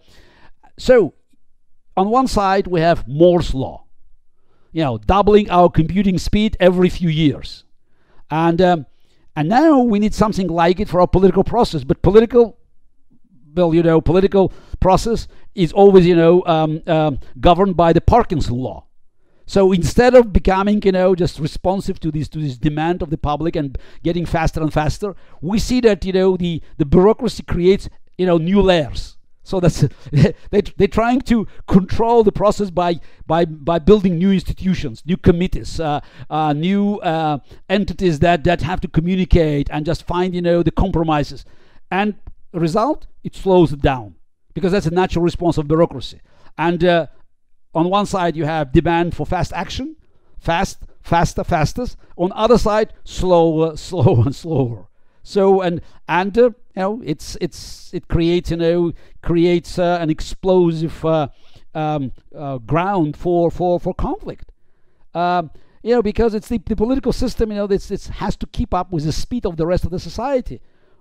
so, on one side we have Moore's law, you know, doubling our computing speed every few years, and um, and now we need something like it for our political process. But political, well, you know, political process is always, you know, um, um, governed by the Parkinson law. So instead of becoming, you know, just responsive to this to this demand of the public and getting faster and faster, we see that, you know, the, the bureaucracy creates, you know, new layers. So that's they they're trying to control the process by by by building new institutions, new committees, uh, uh, new uh, entities that that have to communicate and just find, you know, the compromises. And the result, it slows it down because that's a natural response of bureaucracy. And uh, on one side, you have demand for fast action, fast, faster, fastest. On the other side, slower, slower, and slower. So and and uh, you know, it's it's it creates, you know, creates uh, an explosive uh, um, uh, ground for for for conflict. Um, you know, because it's the, the political system. You know, it's it has to keep up with the speed of the rest of the society,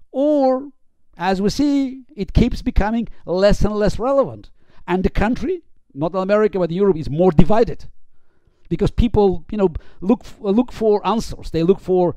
or as we see, it keeps becoming less and less relevant, and the country, not America but Europe, is more divided because people, you know, look f- look for answers. They look for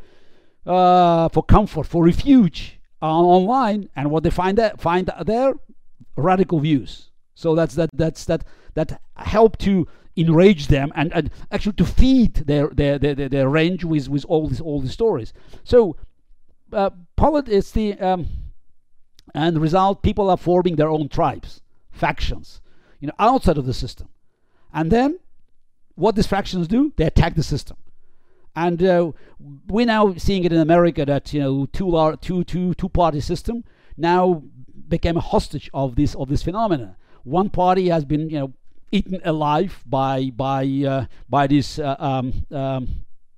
uh, for comfort, for refuge uh, online, and what they find that find there, radical views. So that's that that's that that help to enrage them and, and actually to feed their their, their their range with with all these all the stories. So uh, politics, the um, and the result, people are forming their own tribes, factions, you know, outside of the system. And then what these factions do, they attack the system. And uh, we're now seeing it in America that, you know, two lar- two two two party system now became a hostage of this of this phenomena. One party has been, you know, eaten alive by by uh, by this uh, um, um,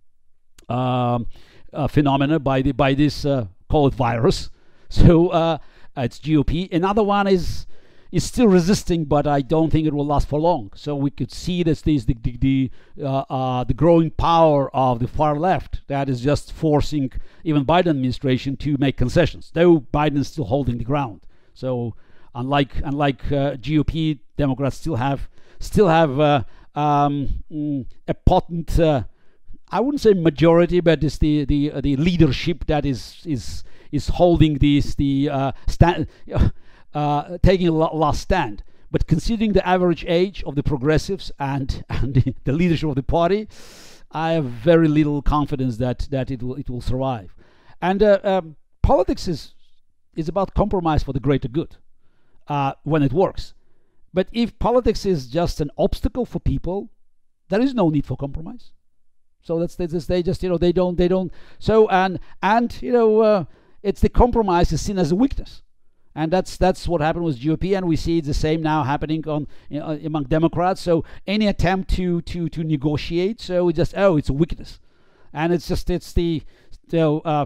uh, uh, phenomena, by the by this uh, call it virus. So uh, it's G O P. Another one is is still resisting, but I don't think it will last for long. So we could see this, this the the the, uh, uh, the growing power of the far left that is just forcing even Biden administration to make concessions. Though Biden is still holding the ground. So unlike unlike uh, G O P, Democrats still have still have uh, um, mm, a potent, uh, I wouldn't say majority, but it's the the uh, the leadership that is is is holding this the uh, stand. Uh, taking a last stand. but considering the average age of the progressives and and the, the leadership of the party, I have very little confidence that that it will it will survive. And uh, um, politics is is about compromise for the greater good uh, when it works. But if politics is just an obstacle for people, there is no need for compromise. So that's they just, they just you know they don't they don't so and and you know uh, it's the compromise is seen as a weakness, and that's that's what happened with G O P, and we see the same now happening on you know, among Democrats. So any attempt to to to negotiate, so we just oh it's a weakness, and it's just it's the you know uh,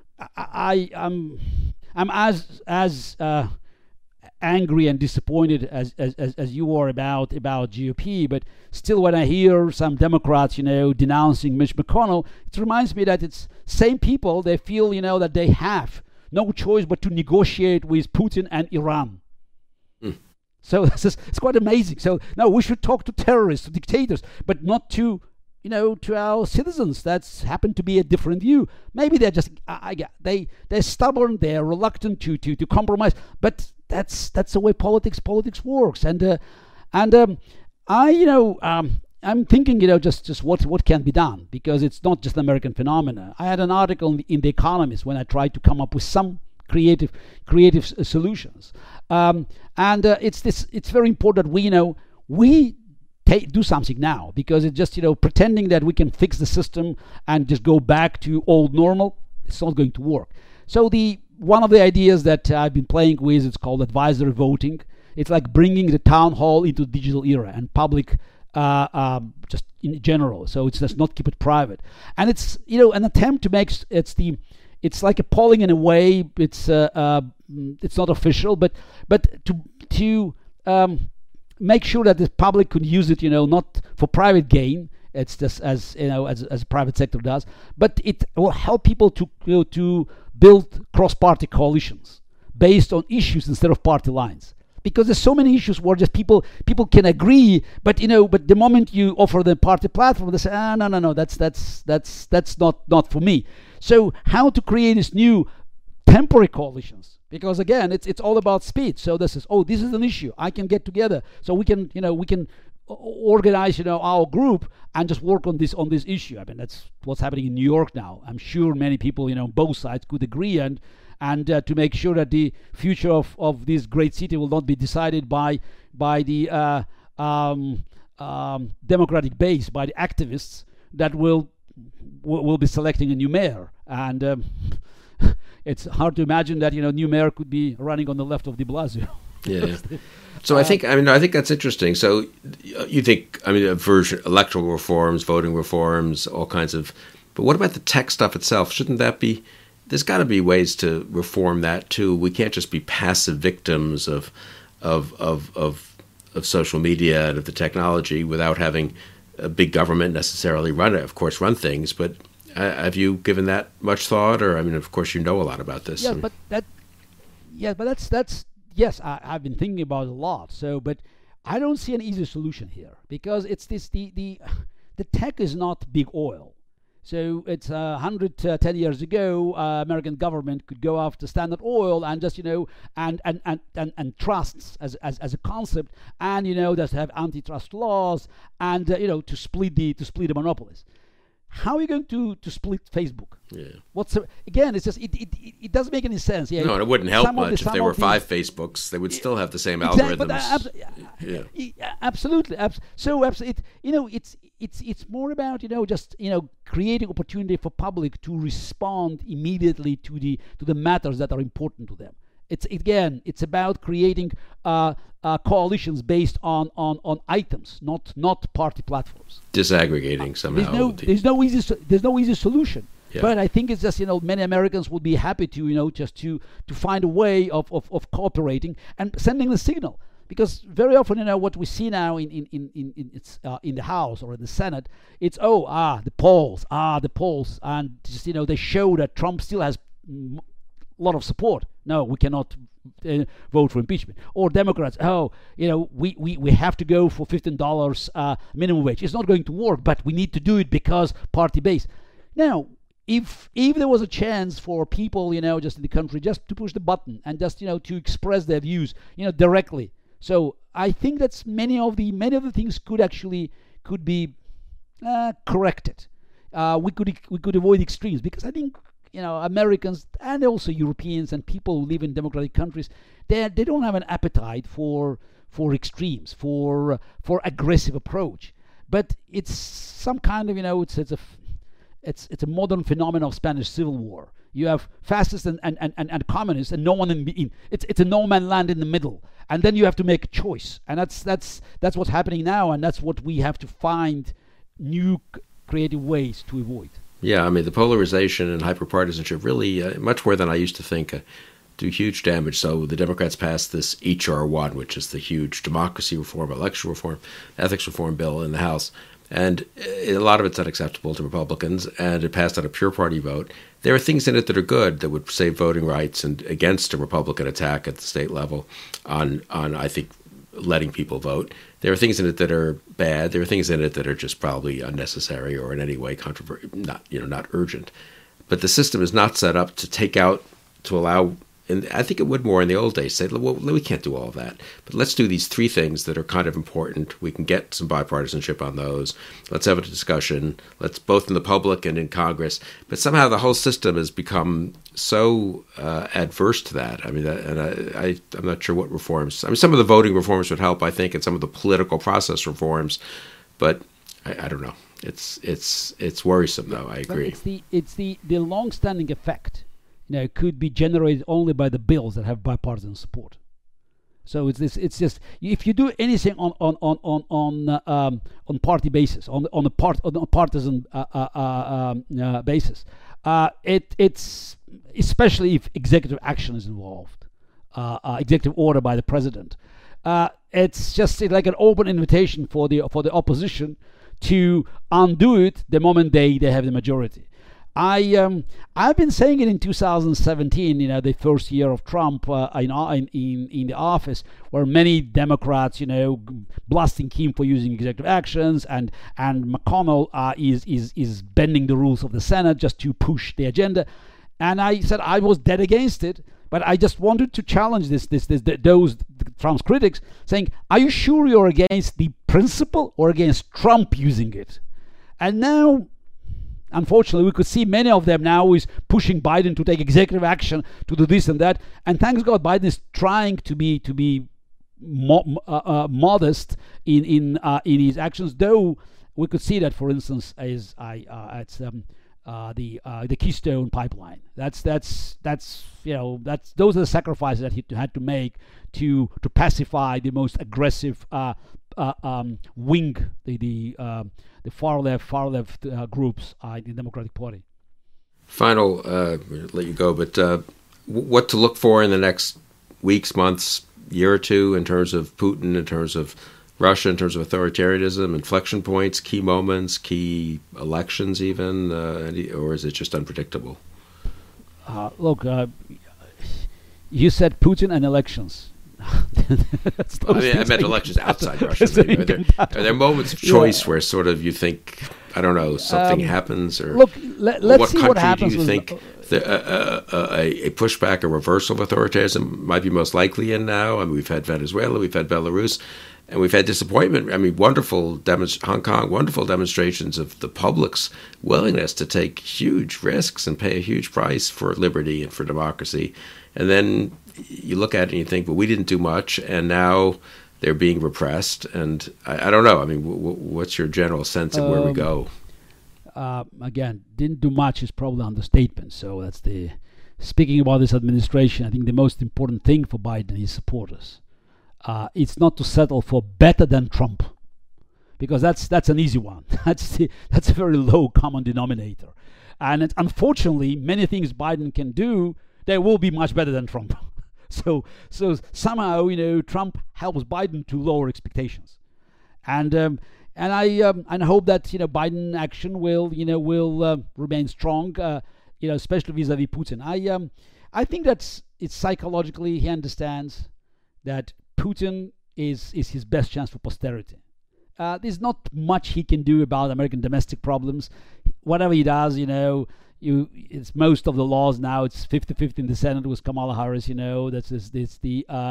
I I'm I'm as as uh, angry and disappointed as, as as as you are about about G O P, but still when I hear some Democrats you know denouncing Mitch McConnell, it reminds me that it's same people. They feel you know that they have no choice but to negotiate with Putin and Iran. Mm. So this is it's quite amazing. So no, we should talk to terrorists, to dictators, but not to you know to our citizens. That's happened to be a different view. Maybe they're just I, I, they they're stubborn. They're reluctant to to to compromise. But that's that's the way politics politics works. And uh, and um, I you know. Um, I'm thinking, you know, just, just what what can be done, because it's not just an American phenomena. I had an article in the, in the Economist when I tried to come up with some creative creative s- solutions, um, and uh, it's this. It's very important that we, you know, we take, do something now, because it's just you know pretending that we can fix the system and just go back to old normal. It's not going to work. So the one of the ideas that I've been playing with, it's called advisory voting. It's like bringing the town hall into the digital era and public. Uh, um, just in general, so it's just not keep it private, and it's you know an attempt to make it's the it's like a polling in a way. It's uh, uh, it's not official, but but to to um, make sure that the public could use it, you know, not for private gain. It's just as you know as as the private sector does, but it will help people to you know, to build cross-party coalitions based on issues instead of party lines. Because there's so many issues where just people people can agree, but you know, but the moment you offer the party platform, they say, ah, no, no, no, that's that's that's that's not not for me. So how to create these new temporary coalitions? Because again, it's it's all about speed. So this is oh, this is an issue. I can get together, so we can you know we can organize you know our group and just work on this on this issue. I mean, that's what's happening in New York now. I'm sure many people you know both sides could agree and. And uh, to make sure that the future of, of this great city will not be decided by by the uh, um, um, democratic base, by the activists that will will, will be selecting a new mayor. And um, it's hard to imagine that you know new mayor could be running on the left of De Blasio. Yeah. So I think I mean I think that's interesting. So you think I mean version electoral reforms, voting reforms, all kinds of. But what about the tech stuff itself? Shouldn't that be? There's got to be ways to reform that too. We can't just be passive victims of, of of of of social media and of the technology without having a big government necessarily run it. Of course, run things. But uh, have you given that much thought? Or I mean, of course, you know a lot about this. Yeah, but that. Yeah, but that's that's yes. I, I've been thinking about it a lot. So, but I don't see an easy solution here, because it's this the the the tech is not big oil. So it's uh, one hundred uh, ten years ago, uh, American government could go after Standard Oil and just, you know, and and, and, and, and trusts as, as as a concept, and, you know, just have antitrust laws and, uh, you know, to split the to split the monopolies. How are you going to, to split Facebook? Yeah. What's the, again? It's just it, it it doesn't make any sense. Yeah. No, and it wouldn't help some much the, if there were five Facebooks. They would still have the same exactly, algorithms. But, uh, abs- yeah. yeah. Absolutely. Abs- so absolutely, you know, it's it's it's more about you know just you know creating opportunity for public to respond immediately to the to the matters that are important to them. It's again, it's about creating uh, uh, coalitions based on, on, on items, not not party platforms. Disaggregating somehow. There's no, there's no easy so- there's no easy solution. Yeah. But I think it's just you know many Americans would be happy to you know just to to find a way of, of, of cooperating and sending the signal. Because very often, you know, what we see now in in in in, in it's uh, in the House or in the Senate, it's oh ah the polls ah the polls, and just you know they show that Trump still has a lot of support. No, we cannot uh, vote for impeachment. Or Democrats, oh, you know, we, we, we have to go for fifteen dollars uh, minimum wage. It's not going to work, but we need to do it because party base. Now, if if there was a chance for people, you know, just in the country, just to push the button and just, you know, to express their views, you know, directly So I think that's many of the many of the things could actually could be uh, corrected. Uh, we could we could avoid extremes, because I think, you know, Americans and also Europeans and people who live in democratic countries, they they don't have an appetite for for extremes, for uh, for aggressive approach. But it's some kind of, you know, it's it's a it's it's a modern phenomenon of Spanish Civil War. You have fascists and, and, and, and communists, and no one in, in it's it's a no man land in the middle, and then you have to make a choice, and that's that's that's what's happening now, and that's what we have to find new creative ways to avoid. Yeah, I mean, the polarization and hyperpartisanship really, uh, much more than I used to think, uh, do huge damage. So the Democrats passed this H R one, which is the huge democracy reform, election reform, ethics reform bill in the House. And a lot of it's unacceptable to Republicans, and it passed on a pure party vote. There are things in it that are good, that would save voting rights, and against a Republican attack at the state level on, on I think, letting people vote. There are things in it that are bad. There are things in it that are just probably unnecessary or in any way controversial, not you know not urgent. But the system is not set up to take out, to allow. And I think it would more in the old days say, well, we can't do all of that, but let's do these three things that are kind of important. We can get some bipartisanship on those. Let's have a discussion. Let's both in the public and in Congress. But somehow the whole system has become so uh, adverse to that. I mean, and I, I, I'm not sure what reforms. I mean, some of the voting reforms would help, I think, and some of the political process reforms. But I, I don't know. It's it's it's worrisome, though. I agree. But it's the it's the the long-standing effect. You know, could be generated only by the bills that have bipartisan support. So it's this. It's just, if you do anything on on on on on uh, um, on party basis, on on a part on a partisan uh, uh, uh, um, uh, basis, uh, it it's especially if executive action is involved, uh, uh, executive order by the president. Uh, it's just like an open invitation for the for the opposition to undo it the moment they they have the majority. I um I've been saying it in two thousand seventeen, you know, the first year of Trump uh, in, in in the office, where many Democrats, you know, blasting him for using executive actions, and and McConnell uh, is is is bending the rules of the Senate just to push the agenda. And I said I was dead against it, but I just wanted to challenge this this this those Trump's critics, saying, "Are you sure you're against the principle or against Trump using it?" And now, unfortunately, we could see many of them now is pushing Biden to take executive action to do this and that. And thanks God, Biden is trying to be to be mo- uh, uh, modest in in uh, in his actions. Though we could see that, for instance, as I uh, it's um, uh, the uh, the Keystone Pipeline. That's that's that's you know that's those are the sacrifices that he had to make to to pacify the most aggressive uh, uh, um, wing, the the uh, the far left far left uh, groups uh, in the Democratic Party. Final, uh, let you go, but uh, what to look for in the next weeks, months, year or two in terms of Putin, in terms of Russia, in terms of authoritarianism, inflection points, key moments, key elections, even, uh, or is it just unpredictable? Uh, look, uh, you said Putin and elections. I mean, I meant elections outside Russia. Maybe. Are, there, are there moments of choice yeah. where sort of you think, I don't know, something um, happens? Or look, let, let's what see country what happens. Do you think the, uh, uh, a, a pushback, a reversal of authoritarianism might be most likely in now? I mean, we've had Venezuela, we've had Belarus, and we've had disappointment. I mean, wonderful demonst- Hong Kong, wonderful demonstrations of the public's willingness to take huge risks and pay a huge price for liberty and for democracy. And then you look at it and you think, well, we didn't do much, and now they're being repressed. And I, I don't know. I mean, w- w- what's your general sense of where um, we go? Uh, again, didn't do much is probably an understatement. So that's the speaking about this administration. I think the most important thing for Biden and his supporters, uh, it's not to settle for better than Trump, because that's that's an easy one. that's the, that's a very low common denominator, and it, unfortunately, many things Biden can do, they will be much better than Trump. So, so somehow, you know, Trump helps Biden to lower expectations, and um, and I um, and I hope that you know Biden action will you know will uh, remain strong, uh, you know, especially vis-a-vis Putin. I um I think that's it's psychologically he understands that Putin is is his best chance for posterity. Uh, there's not much he can do about American domestic problems. Whatever he does, you know. You, it's most of the laws now. It's fifty-fifty in the Senate with Kamala Harris. You know, that's it's, it's the uh,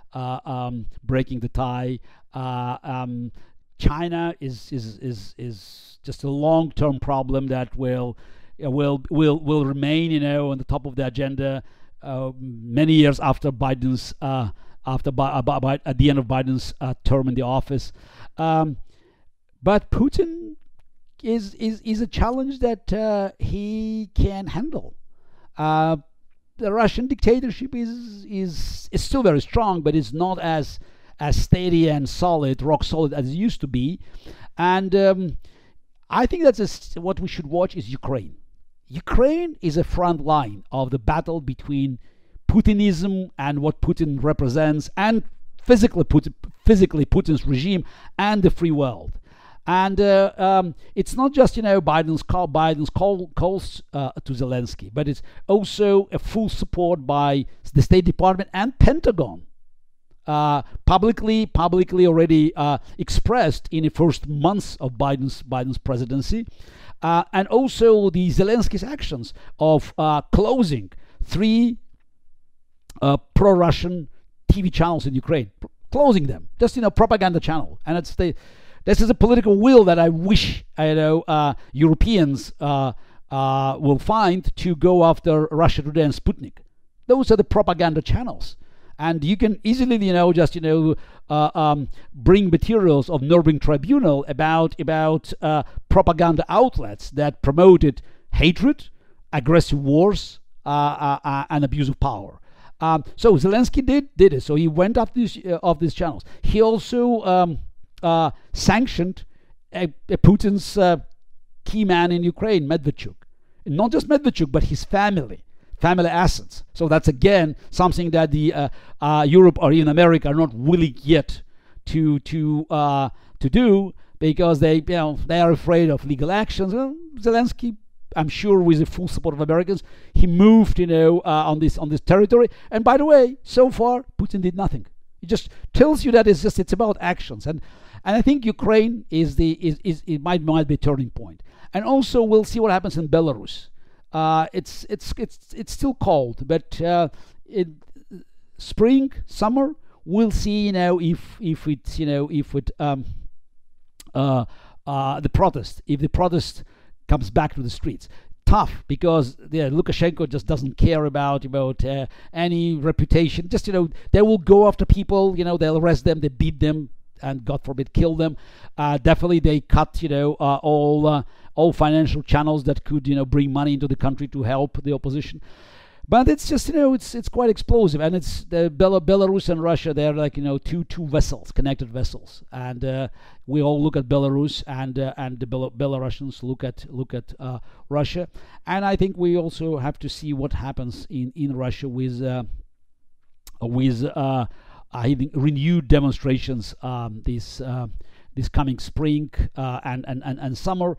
uh, um, breaking the tie. Uh, um, China is is is is just a long-term problem that will uh, will will will remain, you know, on the top of the agenda uh, many years after Biden's uh, after Bi- uh, at the end of Biden's uh, term in the office. Um, but Putin is is is a challenge that uh, he can handle. Uh, the Russian dictatorship is is is still very strong, but it's not as as steady and solid, rock solid as it used to be. And um, I think that's a, what we should watch is Ukraine. Ukraine is a front line of the battle between Putinism and what Putin represents, and physically, Putin, physically Putin's regime and the free world. And uh, um, it's not just, you know, Biden's call, Biden's call, calls uh, to Zelensky, but it's also a full support by the State Department and Pentagon. Uh, publicly, publicly already uh, expressed in the first months of Biden's Biden's presidency, uh, and also the Zelensky's actions of uh, closing three uh, pro-Russian T V channels in Ukraine, P- closing them, just, you know, propaganda channel, and it's the this is a political will that I wish, you know, uh, Europeans uh, uh, will find to go after Russia Today and Sputnik. Those are the propaganda channels. And you can easily, you know, just, you know, uh, um, bring materials of Nuremberg Tribunal about about uh, propaganda outlets that promoted hatred, aggressive wars, uh, uh, uh, and abuse of power. Um, so Zelensky did did it. So he went up these uh, of these channels. He also um, uh, sanctioned a, a Putin's uh, key man in Ukraine, Medvedchuk, and not just Medvedchuk, but his family. Family assets. So that's again something that the uh, uh, Europe or even America are not willing yet to to uh, to do, because they, you know, they are afraid of legal actions. Well, Zelensky, I'm sure, with the full support of Americans, he moved, you know, uh, on this on this territory. And by the way, so far Putin did nothing. It just tells you that it's just it's about actions. And and I think Ukraine is the is, is it might might be a turning point. And also we'll see what happens in Belarus. Uh, it's it's it's it's still cold, but uh, in spring, summer, we'll see. You know, if if it's you know if it um uh uh the protest, if the protest comes back to the streets, tough, because yeah, Lukashenko just doesn't care about about uh, any reputation. Just, you know, they will go after people. You know, they'll arrest them, they beat them, and God forbid kill them. Uh, definitely, they cut, you know, uh, all uh, all financial channels that could, you know, bring money into the country to help the opposition. But it's just, you know, it's it's quite explosive, and it's the Bel- Belarus and Russia. They're like, you know, two two vessels, connected vessels, and uh, we all look at Belarus, and uh, and the Bel- Belarusians look at look at uh, Russia, and I think we also have to see what happens in in Russia with uh, with. Uh, I think renewed demonstrations um, this uh, this coming spring uh, and, and, and, and summer.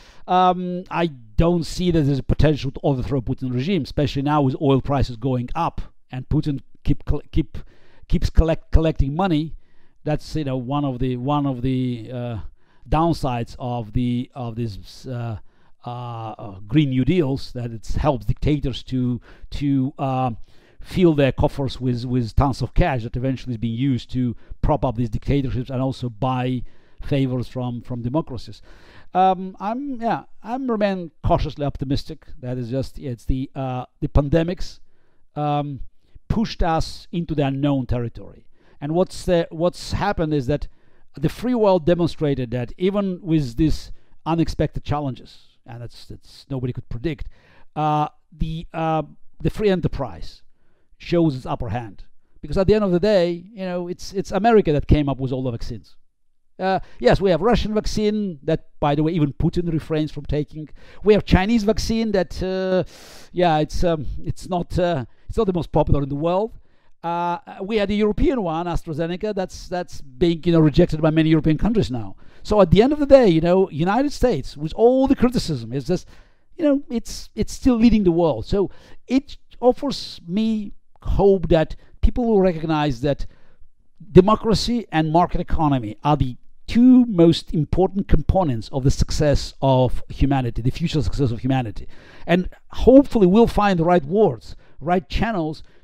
Um, I don't see that there's a potential to overthrow Putin regime, especially now with oil prices going up and Putin keep keep keeps collect collecting money. That's, you know, one of the one of the uh, downsides of the of these uh, uh, Green New Deals, that it helps dictators to to uh, fill their coffers with, with tons of cash that eventually is being used to prop up these dictatorships and also buy favors from, from democracies. Um, I'm yeah I'm remain cautiously optimistic. That is just it's the uh, the pandemics um, pushed us into the unknown territory. And what's the, what's happened is that the free world demonstrated that even with these unexpected challenges, and that's that's nobody could predict, uh, the uh, the free enterprise shows its upper hand, because at the end of the day, you know, it's it's America that came up with all the vaccines. Uh, yes, we have Russian vaccine that, by the way, even Putin refrains from taking. We have Chinese vaccine that, uh, yeah, it's um, it's not uh, it's not the most popular in the world. Uh, we had the European one, AstraZeneca, that's that's being, you know, rejected by many European countries now. So at the end of the day, you know, United States, with all the criticism, is just, you know, it's it's still leading the world. So it offers me hope that people will recognize that democracy and market economy are the two most important components of the success of humanity, the future success of humanity. And hopefully we'll find the right words, right channels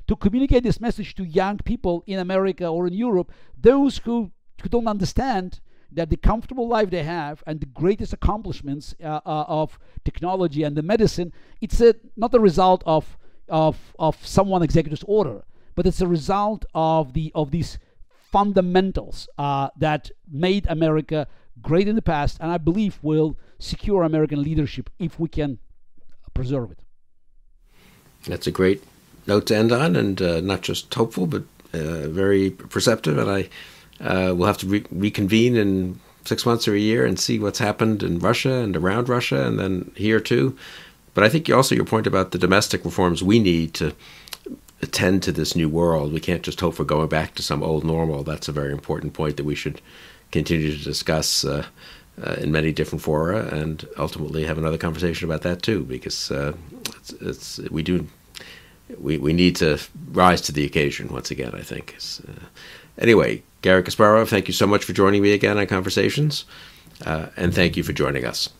to communicate this message to young people in America or in Europe, those who, who don't understand that the comfortable life they have and the greatest accomplishments uh, uh, of technology and the medicine, it's a, not the result of, of, of someone executive's order, but it's a result of, the, of these fundamentals uh, that made America great in the past, and I believe will secure American leadership if we can preserve it. That's a great note to end on, and uh, not just hopeful, but uh, very perceptive. And I uh, will have to re- reconvene in six months or a year and see what's happened in Russia and around Russia, and then here too. But I think also your point about the domestic reforms we need to attend to this new world. We can't just hope for going back to some old normal. That's a very important point that we should continue to discuss uh, uh, in many different fora, and ultimately have another conversation about that too, because uh, it's, it's we do we we need to rise to the occasion once again, I think. Uh, anyway, Garry Kasparov, thank you so much for joining me again on Conversations, uh, and thank you for joining us.